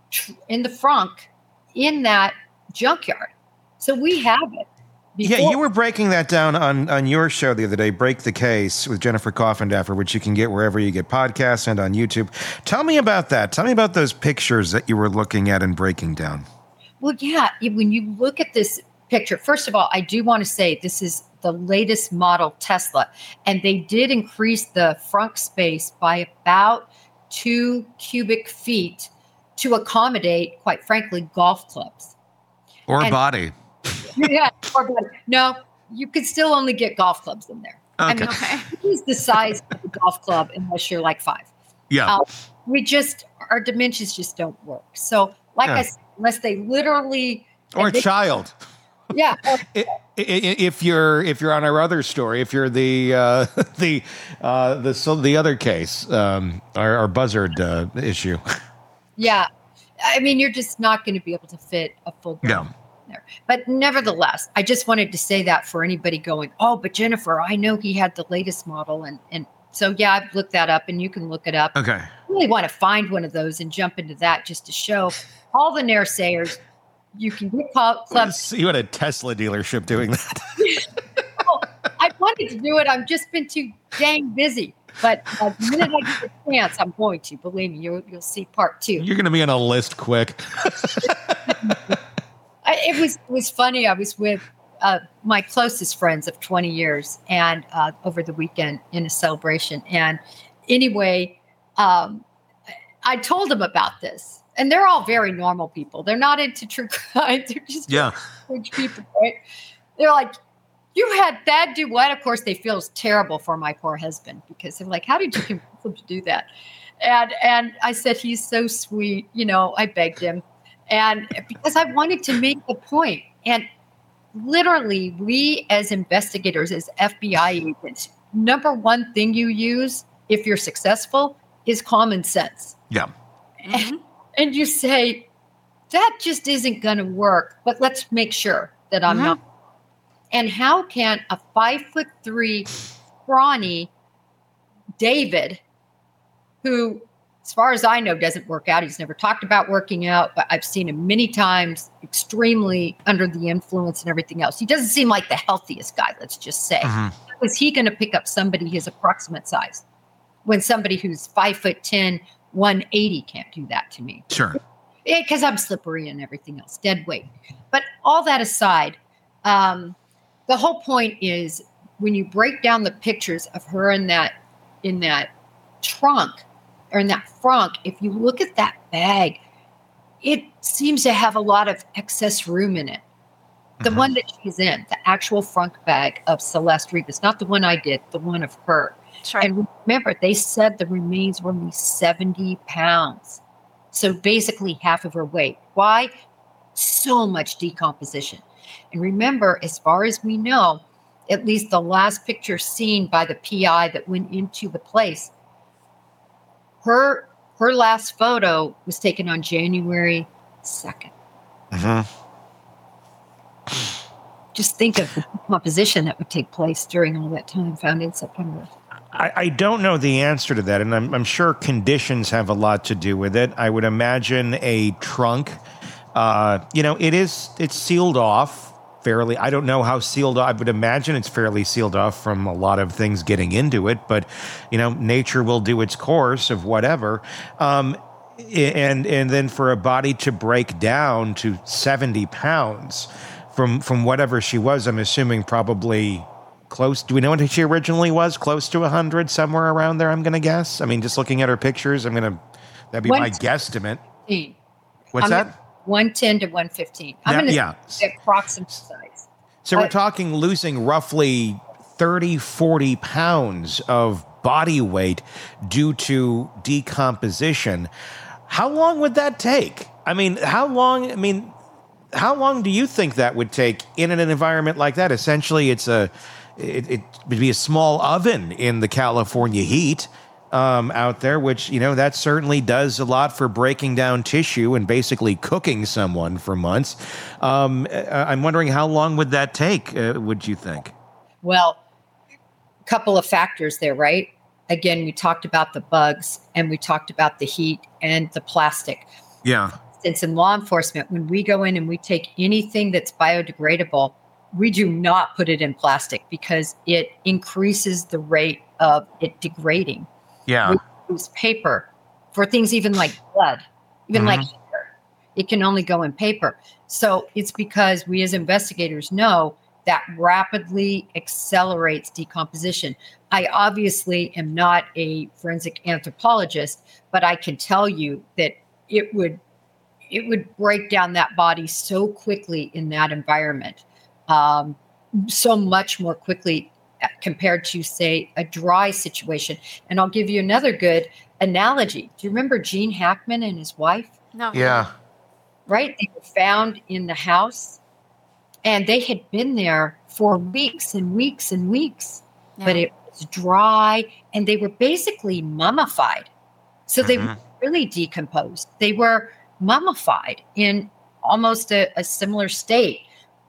in the frunk in that junkyard. So we have it. Before. Yeah, you were breaking that down on, on your show the other day, Break the Case with Jennifer Coffindaffer, which you can get wherever you get podcasts and on YouTube. Tell me about that. Tell me about those pictures that you were looking at and breaking down. Well, yeah, when you look at this picture, first of all, I do want to say this is the latest model Tesla, and they did increase the frunk space by about two cubic feet to accommodate, quite frankly, golf clubs. Or and, body. Yeah, or body. No, you could still only get golf clubs in there. I mean, Okay. who's the size of a golf club unless you're like five? Yeah. Um, we just, our dimensions just don't work. So, like Yeah. I said, unless they literally. Or a and they- child. Yeah. Or, I- i- If you're if you're on our other story, if you're the uh, the uh, the so the other case, um, our, our buzzard uh, issue. yeah. I mean, you're just not going to be able to fit a full grown Yeah. there. But nevertheless, I just wanted to say that for anybody going, oh, but Jennifer, I know he had the latest model. And, and so, yeah, I've looked that up and you can look it up. Okay. I really want to find one of those and jump into that just to show all the naysayers. You can get cl- clubs. You had a Tesla dealership doing that. Oh, I wanted to do it. I've just been too dang busy. But uh, the minute I get the chance, I'm going to. Believe me, you'll, you'll see part two. You're going to be on a list quick. I, it was it was funny. I was with uh, my closest friends of twenty years, and uh, over the weekend in a celebration. And anyway, um, I told them about this, and they're all very normal people. They're not into true crime. They're just Yeah. rich people, right? They're like, "You had that do what?" Of course, they feel terrible for my poor husband because they're like, "How did you convince him to do that?" And and I said, "He's so sweet." You know, I begged him. And because I wanted to make the point, and literally, we as investigators, as F B I agents, number one thing you use if you're successful is common sense. Yeah. And, and you say, that just isn't going to work, but let's make sure that I'm Mhm. not. And how can a five foot three, scrawny David, who, as far as I know, doesn't work out. He's never talked about working out, but I've seen him many times, extremely under the influence and everything else. He doesn't seem like the healthiest guy, let's just say. Mhm. How is he going to pick up somebody his approximate size when somebody who's five foot ten, one eighty can't do that to me? Sure. Because I'm slippery and everything else, dead weight. But all that aside, um, the whole point is when you break down the pictures of her in that in that trunk or in that frunk, if you look at that bag, it seems to have a lot of excess room in it. The Mhm. one that she's in, the actual frunk bag of Celeste Rivas, not the one I did, the one of her. That's right. And remember, they said the remains were only seventy pounds. So basically half of her weight. Why? So much decomposition. And remember, as far as we know, at least the last picture seen by the P I that went into the place, her her last photo was taken on January second. Mhm. Just think of the decomposition that would take place during all that time, found in September. I, I don't know the answer to that, and I'm, I'm sure conditions have a lot to do with it. I would imagine a trunk, uh, you know, it is it's sealed off fairly. I don't know how sealed off. I would imagine it's fairly sealed off from a lot of things getting into it, but you know, nature will do its course of whatever. Um, and and then for a body to break down to seventy pounds from from whatever she was, I'm assuming probably close. Do we know what she originally was? Close to one hundred, somewhere around there, I'm going to guess. I mean, just looking at her pictures, I'm going to, that'd be One- my guesstimate. fifteen. What's I'm that? one ten to one fifteen. I'm Yeah, going to yeah. say approximate size. So we're I- talking losing roughly thirty, forty pounds of body weight due to decomposition. How long would that take? I mean, how long, I mean, how long do you think that would take in an environment like that? Essentially, it's a, it, it would be a small oven in the California heat um, out there, which, you know, that certainly does a lot for breaking down tissue and basically cooking someone for months. Um, I- I'm wondering how long would that take, uh, would you think? Well, a couple of factors there, right? Again, we talked about the bugs and we talked about the heat and the plastic. Yeah. Since in law enforcement, when we go in and we take anything that's biodegradable, we do not put it in plastic because it increases the rate of it degrading. Yeah. We use paper for things even like blood, even like hair. It can only go in paper. So it's because we as investigators know that rapidly accelerates decomposition. I obviously am not a forensic anthropologist, but I can tell you that it would it would break down that body so quickly in that environment, um, so much more quickly compared to, say, a dry situation. And I'll give you another good analogy. Do you remember Gene Hackman and his wife? No. Yeah. Right? They were found in the house, and they had been there for weeks and weeks and weeks, Yeah. but it was dry, and they were basically mummified. So they were really decomposed. They were mummified in almost a, a similar state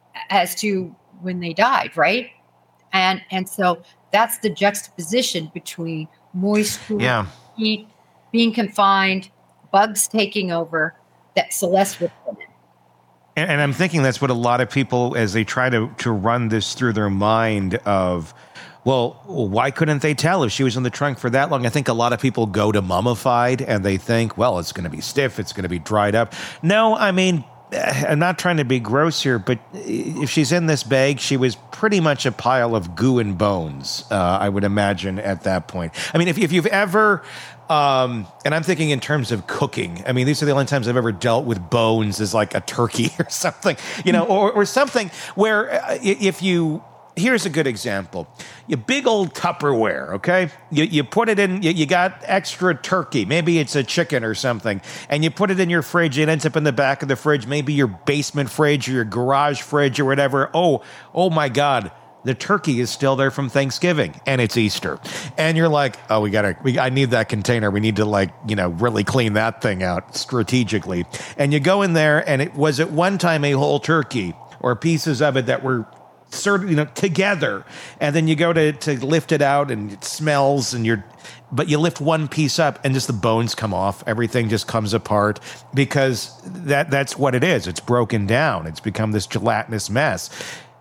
as to when they died, right? And and so that's the juxtaposition between moisture, Yeah. heat, being confined, bugs taking over, that Celeste would put in. And, and I'm thinking that's what a lot of people, as they try to, to run this through their mind of, well, why couldn't they tell if she was in the trunk for that long? I think a lot of people go to mummified and they think, well, it's going to be stiff, it's going to be dried up. No, I mean, I'm not trying to be gross here, but if she's in this bag, she was pretty much a pile of goo and bones, uh, I would imagine at that point. I mean, if, if you've ever, um, and I'm thinking in terms of cooking, I mean, these are the only times I've ever dealt with bones as like a turkey or something, you know, or, or something where uh, if you, here's a good example. You big old Tupperware, okay? You you put it in, you, you got extra turkey. Maybe it's a chicken or something. And you put it in your fridge. It ends up in the back of the fridge, maybe your basement fridge or your garage fridge or whatever. Oh, oh my God. The turkey is still there from Thanksgiving and it's Easter. And you're like, oh, we gotta, we, I need that container. We need to like, you know, really clean that thing out strategically. And you go in there and it was at one time a whole turkey or pieces of it that were sort of, you know, together, and then you go to to lift it out and it smells, and you're, but you lift one piece up and just the bones come off, everything just comes apart because that that's what it is. It's broken down. It's become this gelatinous mess.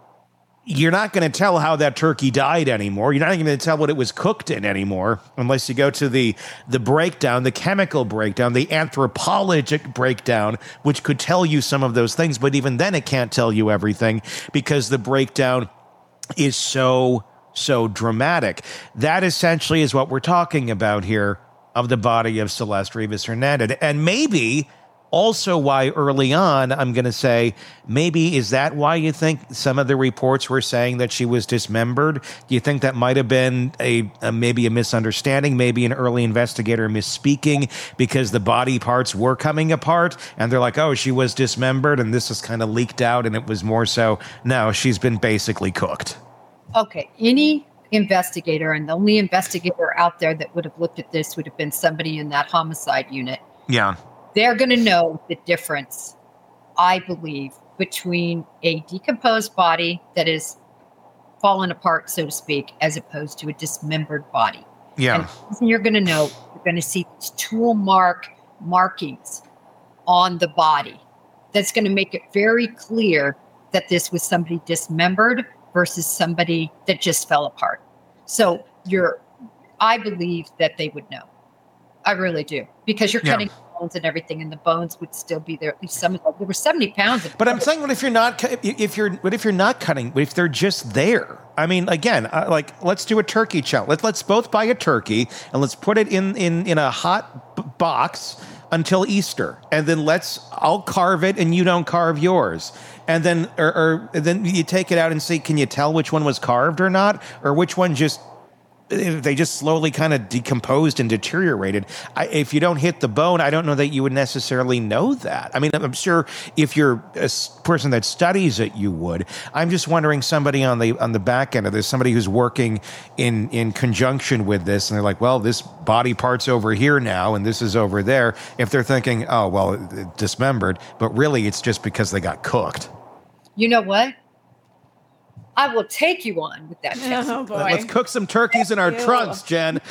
You're not going to tell how that turkey died anymore. You're not even going to tell what it was cooked in anymore unless you go to the the breakdown, the chemical breakdown, the anthropologic breakdown, which could tell you some of those things. But even then, it can't tell you everything because the breakdown is so, so dramatic. That essentially is what we're talking about here of the body of Celeste Rivas Hernandez. And maybe also why early on, I'm going to say, maybe is that why you think some of the reports were saying that she was dismembered? Do you think that might have been a, a maybe a misunderstanding, maybe an early investigator misspeaking because the body parts were coming apart and they're like, oh, she was dismembered and this is kind of leaked out and it was more so, no, she's been basically cooked. Okay, any investigator, and the only investigator out there that would have looked at this would have been somebody in that homicide unit. Yeah. They're going to know the difference, I believe, between a decomposed body that is fallen apart, so to speak, as opposed to a dismembered body. Yeah. And you're going to know, you're going to see tool mark markings on the body. That's going to make it very clear that this was somebody dismembered versus somebody that just fell apart. So you're, I believe that they would know. I really do, because you're cutting Yeah. bones and everything, and the bones would still be there. At least some of them. There were seventy pounds of. But I'm saying, what if you're not? cu- If you're, what if you're not cutting? If they're just there? I mean, again, uh, like let's do a turkey challenge. Let's let's both buy a turkey and let's put it in in in a hot b- box until Easter, and then let's I'll carve it and you don't carve yours, and then or, or then you take it out and see, can you tell which one was carved or not, or which one just. They just slowly kind of decomposed and deteriorated. I, if you don't hit the bone, I don't know that you would necessarily know that. I mean, I'm sure if you're a s- person that studies it, you would. I'm just wondering, somebody on the on the back end of this, somebody who's working in in conjunction with this, and they're like, well, this body part's over here now, and this is over there. If they're thinking, oh, well, it, it dismembered, but really it's just because they got cooked. You know what? I will take you on with that. Oh, boy. Let's cook some turkeys in our Ew. trunks, Jen.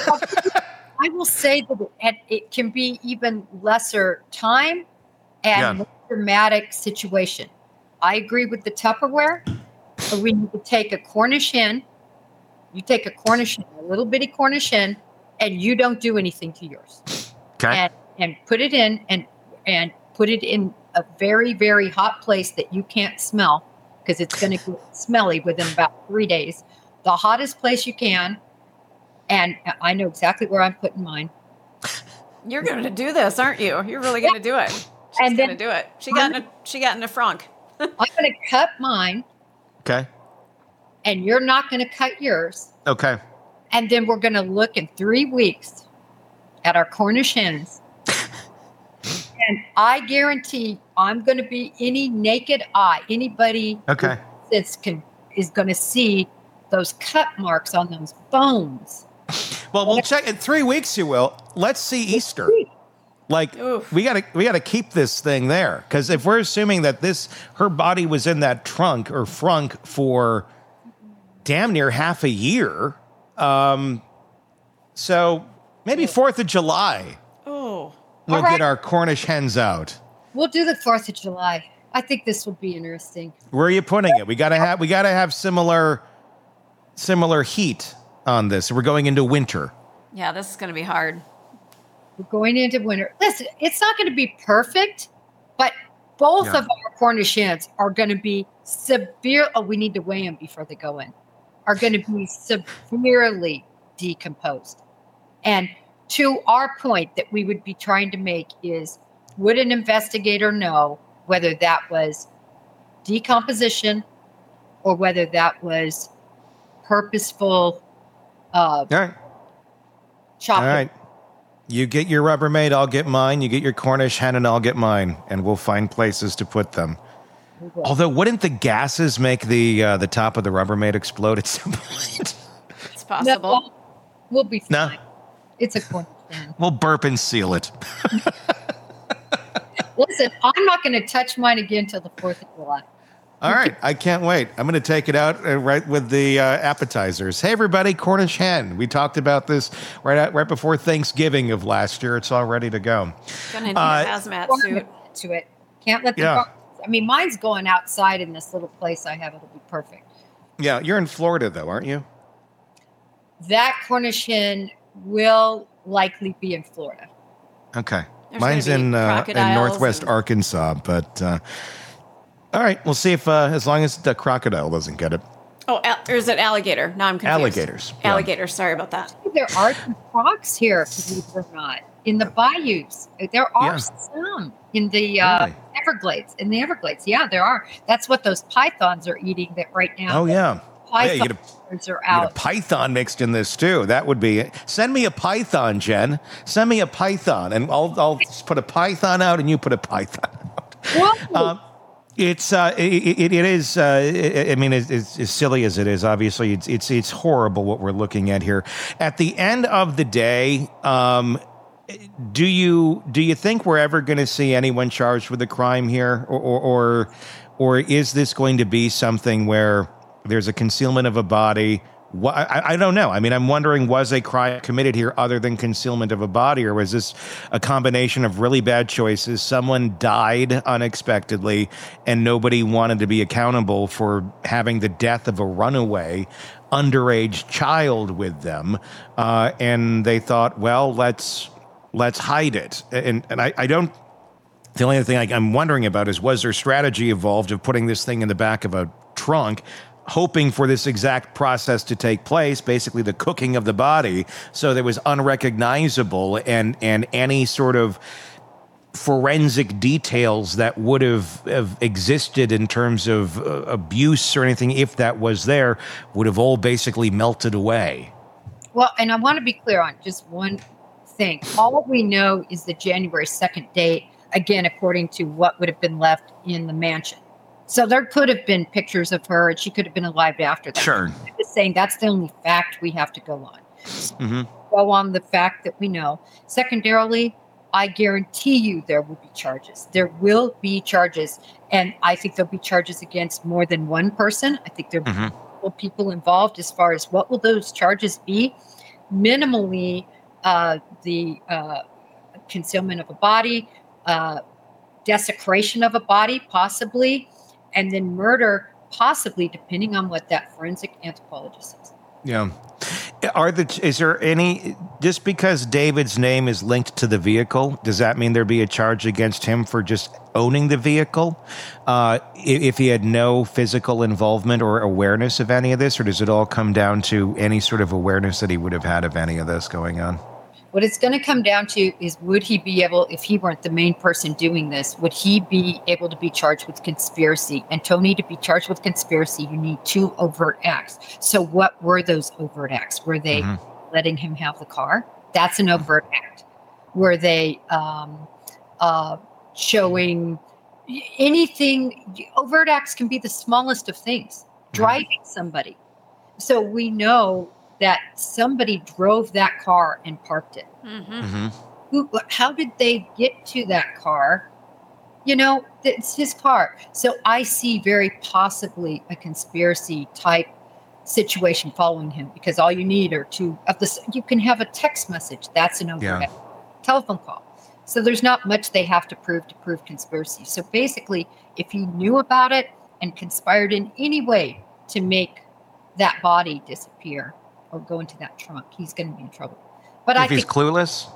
I will say that it, it can be even lesser time and Yeah. more dramatic situation. I agree with the Tupperware. But we need to take a Cornish hen. You take a Cornish hen, a little bitty Cornish hen, and you don't do anything to yours. Okay. And and put it in and and put it in a very, very hot place that you can't smell, because it's going to get smelly within about three days. The hottest place you can. And I know exactly where I'm putting mine. You're going to do this, aren't you? You're really going to do it. She's And going then- to do it. She got in a she got in a frunk. I'm going to cut mine Okay. and you're not going to cut yours. Okay. And then we're going to look in three weeks at our Cornish hens. And I guarantee I'm going to be any naked eye, anybody Okay. that's can is going to see those cut marks on those bones. Well, we'll check in three weeks. You will. Let's see Easter. Like Oof. we gotta we gotta keep this thing there, because if we're assuming that this her body was in that trunk or frunk for damn near half a year, um, so maybe Fourth of July. Oh. We'll All right. get our Cornish hens out. We'll do the fourth of July. I think this will be interesting. Where are you putting it? We gotta have we gotta have similar similar heat on this. We're going into winter. Yeah, this is going to be hard. We're going into winter. Listen, it's not going to be perfect, but both Yeah. of our Cornish hens are going to be severe. Oh, we need to weigh them before they go in. Are going to be severely decomposed. And to our point that we would be trying to make is, would an investigator know whether that was decomposition or whether that was purposeful uh, All right. chopping? All right. You get your Rubbermaid, I'll get mine. You get your Cornish hen, and I'll get mine. And we'll find places to put them. Although, wouldn't the gases make the uh, the top of the Rubbermaid explode at some point? It's possible. No, we'll be No. fine. It's a Cornish hen. We'll burp and seal it. Listen, I'm not going to touch mine again until the fourth of July. All right. I can't wait. I'm going to take it out uh, right with the uh, appetizers. Hey, everybody, Cornish hen. We talked about this right at, right before Thanksgiving of last year. It's all ready to go. Gonna need Uh, a hazmat Or suit. to it. Can't let the Yeah. dogs- I mean, mine's going outside in this little place I have. It'll be perfect. Yeah, you're in Florida, though, aren't you? That Cornish hen will likely be in Florida. Okay. There's Mine's gonna be in uh, in crocodiles Northwest and- Arkansas, but uh, all right, we'll see if uh, as long as the crocodile doesn't get it. Oh, al- or is it alligator? No, I'm confused. Alligators, yeah. Alligators. Sorry about that. There are some crocs here, believe it or not, in the bayous. There are Yeah. some in the uh, Really? Everglades. In the Everglades, yeah, there are. That's what those pythons are eating. That right now. Oh yeah, yeah. You pythons get a, are you get a out. python mixed in this too. That would be. Send me a python, Jen. Send me a python, and I'll I'll just put a python out, and you put a python out. Whoa. Um, It's uh, it, it, it is. Uh, I I mean, it's, it's as silly as it is. Obviously, it's it's it's horrible what we're looking at here. At the end of the day, um, do you do you think we're ever going to see anyone charged with a crime here, or, or or or is this going to be something where there's a concealment of a body? Wha- I, I don't know. I mean, I'm wondering, was a crime committed here other than concealment of a body, or was this a combination of really bad choices? Someone died unexpectedly, and nobody wanted to be accountable for having the death of a runaway underage child with them, uh, and they thought, well, let's let's hide it. And and I, I don't. The only thing I, I'm wondering about is, was their strategy evolved of putting this thing in the back of a trunk, hoping for this exact process to take place, basically the cooking of the body, so that it was unrecognizable, and and any sort of forensic details that would have, have existed in terms of uh, abuse or anything, if that was there, would have all basically melted away. Well, and I want to be clear on just one thing. All we know is the January second date, again, according to what would have been left in the mansion. So there could have been pictures of her, and she could have been alive after that. Sure. I'm just saying that's the only fact we have to go on. Mm-hmm. Go on the fact that we know. Secondarily, I guarantee you there will be charges. There will be charges. And I think there'll be charges against more than one person. I think there will Mm-hmm. be multiple people involved. As far as what will those charges be? Minimally, uh, the uh, concealment of a body, uh, desecration of a body, possibly, and then murder, possibly, depending on what that forensic anthropologist says. Yeah. Are the is there any, just because David's name is linked to the vehicle, does that mean there'd be a charge against him for just owning the vehicle? Uh, if, if he had no physical involvement or awareness of any of this, or does it all come down to any sort of awareness that he would have had of any of this going on? What it's going to come down to is, would he be able, if he weren't the main person doing this, would he be able to be charged with conspiracy? And Tony, to be charged with conspiracy, you need two overt acts. So what were those overt acts? Were they mm-hmm. letting him have the car? That's an overt act. Were they um, uh, showing anything? Overt acts can be the smallest of things. Driving somebody. So we know that somebody drove that car and parked it. Mm-hmm. Mm-hmm. Who, how did they get to that car? You know, it's his car. So I see very possibly a conspiracy type situation following him, because all you need are two of this. You can have a text message. That's an overt yeah. telephone call. So there's not much they have to prove to prove conspiracy. So basically, if he knew about it and conspired in any way to make that body disappear or go into that trunk, he's going to be in trouble. But if I he's think clueless,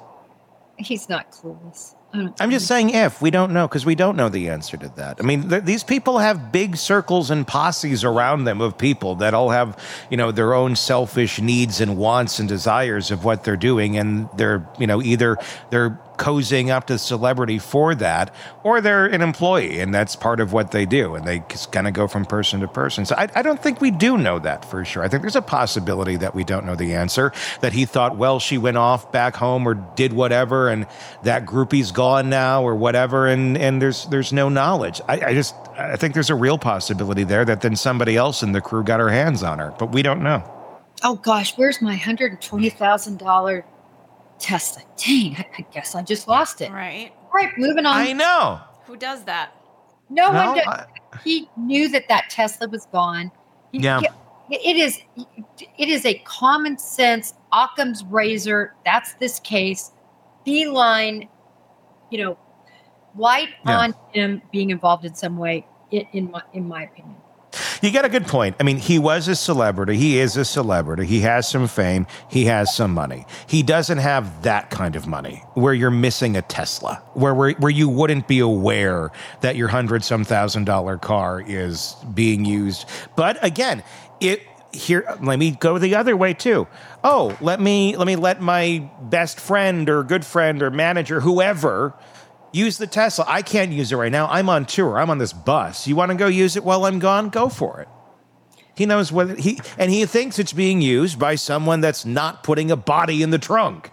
he's not clueless. I'm just saying if. We don't know, because we don't know the answer to that. I mean, th- these people have big circles and posses around them of people that all have, you know, their own selfish needs and wants and desires of what they're doing. And they're, you know, either they're cozying up to celebrity for that, or they're an employee, and that's part of what they do. And they just kind of go from person to person. So I, I don't think we do know that for sure. I think there's a possibility that we don't know the answer, that he thought, well, she went off back home or did whatever, and that groupie's gone now or whatever, and, and there's there's no knowledge. I, I just, I think there's a real possibility there that then somebody else in the crew got her hands on her, but we don't know. Oh gosh, where's my one hundred twenty thousand dollars Tesla? Dang, I, I guess I just lost it. Right. All right, moving on. I know. Who does that? No, no one does. I... He knew that that Tesla was gone. He, yeah. He, it is, it is a common sense Occam's razor. That's this case. Beeline, you know, light yeah. on him being involved in some way, in, in my in my opinion. You got a good point. I mean, he was a celebrity. He is a celebrity. He has some fame. He has some money. He doesn't have that kind of money where you're missing a Tesla, where where, where you wouldn't be aware that your hundred some thousand dollar car is being used. But again, it here. Let me go the other way too. Oh, let me let me let my best friend or good friend or manager, whoever, use the Tesla. I can't use it right now. I'm on tour. I'm on this bus. You want to go use it while I'm gone? Go for it. He knows what he, and he thinks it's being used by someone that's not putting a body in the trunk.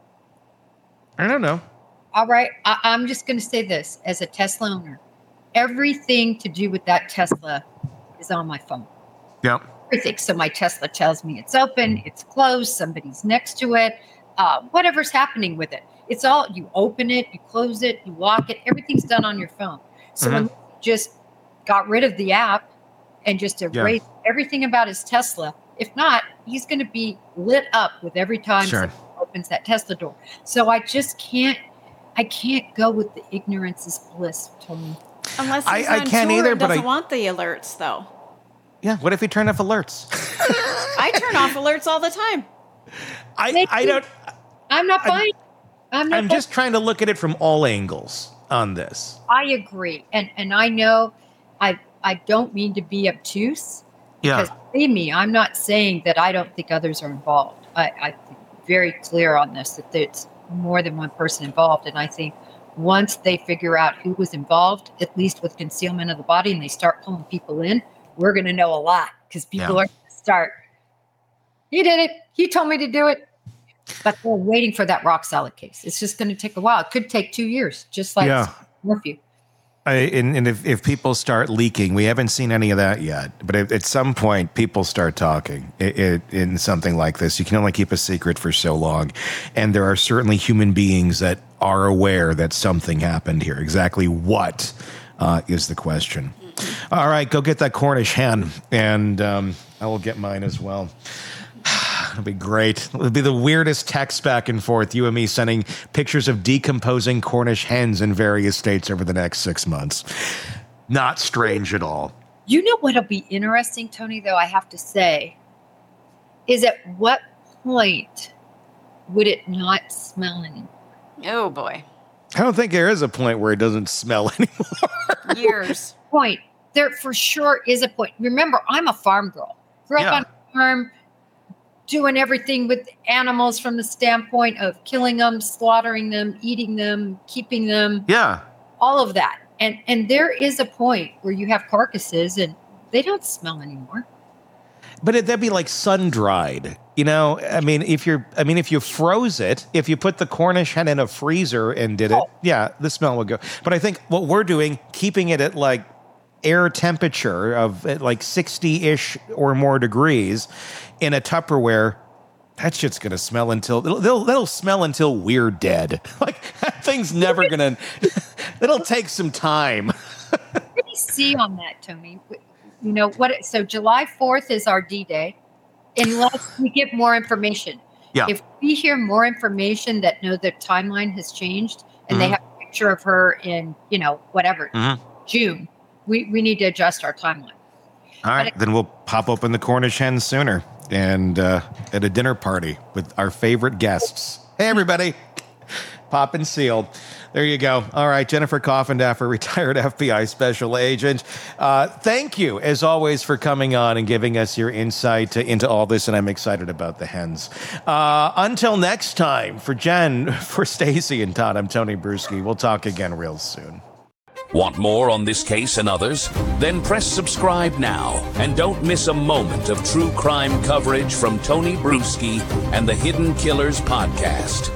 I don't know. All right. I, I'm just going to say this as a Tesla owner. Everything to do with that Tesla is on my phone. Yep. Everything. So my Tesla tells me it's open, it's closed, somebody's next to it, uh, whatever's happening with it. It's all, you open it, you close it, you lock it. Everything's done on your phone. So mm-hmm. when you just got rid of the app and just erased yeah. everything about his Tesla, if not, he's going to be lit up with every time sure. someone opens that Tesla door. So I just can't, I can't go with the ignorance is bliss, Tony. Unless he's I, on I can't tour either, and but doesn't I want the alerts, though. Yeah, what if he turned off alerts? I turn off alerts all the time. I, I don't. I'm not buying. I'm, I'm just trying to look at it from all angles on this. I agree. And and I know I I don't mean to be obtuse. Yeah. Because believe me, I'm not saying that I don't think others are involved. I, I'm very clear on this, that there's more than one person involved. And I think once they figure out who was involved, at least with concealment of the body, and they start pulling people in, we're going to know a lot, because people yeah. are going to start, he did it. He told me to do it. But we're waiting for that rock solid case. It's just going to take a while. It could take two years, just like yeah. Morphew. I, and, and if, if people start leaking, we haven't seen any of that yet. But if, at some point, people start talking it, it, in something like this. You can only keep a secret for so long. And there are certainly human beings that are aware that something happened here. Exactly what uh, is the question. All right, go get that Cornish hen, and um, I will get mine as well. It'll be great. It'll be the weirdest text back and forth, you and me sending pictures of decomposing Cornish hens in various states over the next six months. Not strange at all. You know what'll be interesting, Tony, though, I have to say, is at what point would it not smell anymore? Oh, boy. I don't think there is a point where it doesn't smell anymore. Years. Point. There for sure is a point. Remember, I'm a farm girl. Grew up yeah. on a farm. doing everything with animals from the standpoint of killing them, slaughtering them, eating them, keeping them. Yeah. All of that. And and there is a point where you have carcasses and they don't smell anymore. But it, that'd be like sun-dried. You know, I mean, if you're, I mean, if you froze it, if you put the Cornish hen in a freezer and did it, oh. yeah, the smell would go. But I think what we're doing, keeping it at like air temperature of like sixty-ish or more degrees in a Tupperware, that shit's going to smell until, they'll, that'll smell until we're dead. Like, that thing's never going to, it'll take some time. What do you see on that, Tony? You know, what? So July fourth is our D-Day, unless we get more information. Yeah. If we hear more information that know the timeline has changed and mm-hmm. they have a picture of her in, you know, whatever, mm-hmm. June, we, we need to adjust our timeline. All right, but then we'll pop open the Cornish hen sooner and uh, at a dinner party with our favorite guests. Hey, everybody. Pop and sealed. There you go. All right, Jennifer Coffindaffer, retired F B I special agent. Uh, thank you, as always, for coming on and giving us your insight into all this, and I'm excited about the hens. Uh, until next time, for Jen, for Stacey and Todd, I'm Tony Bruschi. We'll talk again real soon. Want more on this case and others? Then press subscribe now and don't miss a moment of true crime coverage from Tony Bruschi and the Hidden Killers podcast.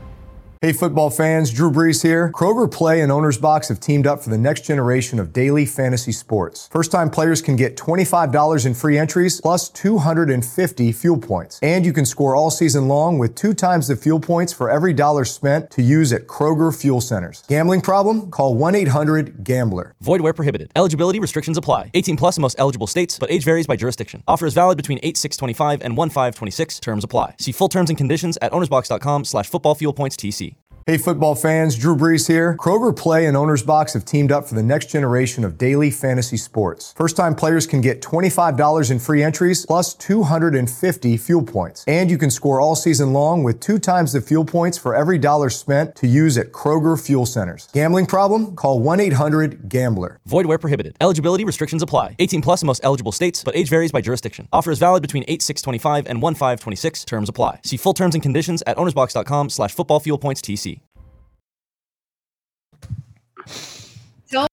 Hey football fans, Drew Brees here. Kroger Play and Owner's Box have teamed up for the next generation of daily fantasy sports. First-time players can get twenty-five dollars in free entries plus two hundred fifty fuel points. And you can score all season long with two times the fuel points for every dollar spent to use at Kroger Fuel Centers. Gambling problem? Call one eight hundred gambler. Void where prohibited. Eligibility restrictions apply. eighteen plus in most eligible states, but age varies by jurisdiction. Offer is valid between eight six twenty-five and one five twenty-six. Terms apply. See full terms and conditions at ownersbox.com slash football fuel points TC. Hey football fans, Drew Brees here. Kroger Play and Owner's Box have teamed up for the next generation of daily fantasy sports. First-time players can get twenty-five dollars in free entries plus two hundred fifty fuel points. And you can score all season long with two times the fuel points for every dollar spent to use at Kroger Fuel Centers. Gambling problem? Call one eight hundred gambler. Void where prohibited. Eligibility restrictions apply. eighteen plus in most eligible states, but age varies by jurisdiction. Offer is valid between eight six twenty-five and one five twenty-six. Terms apply. See full terms and conditions at ownersbox.com slash football fuel points TC.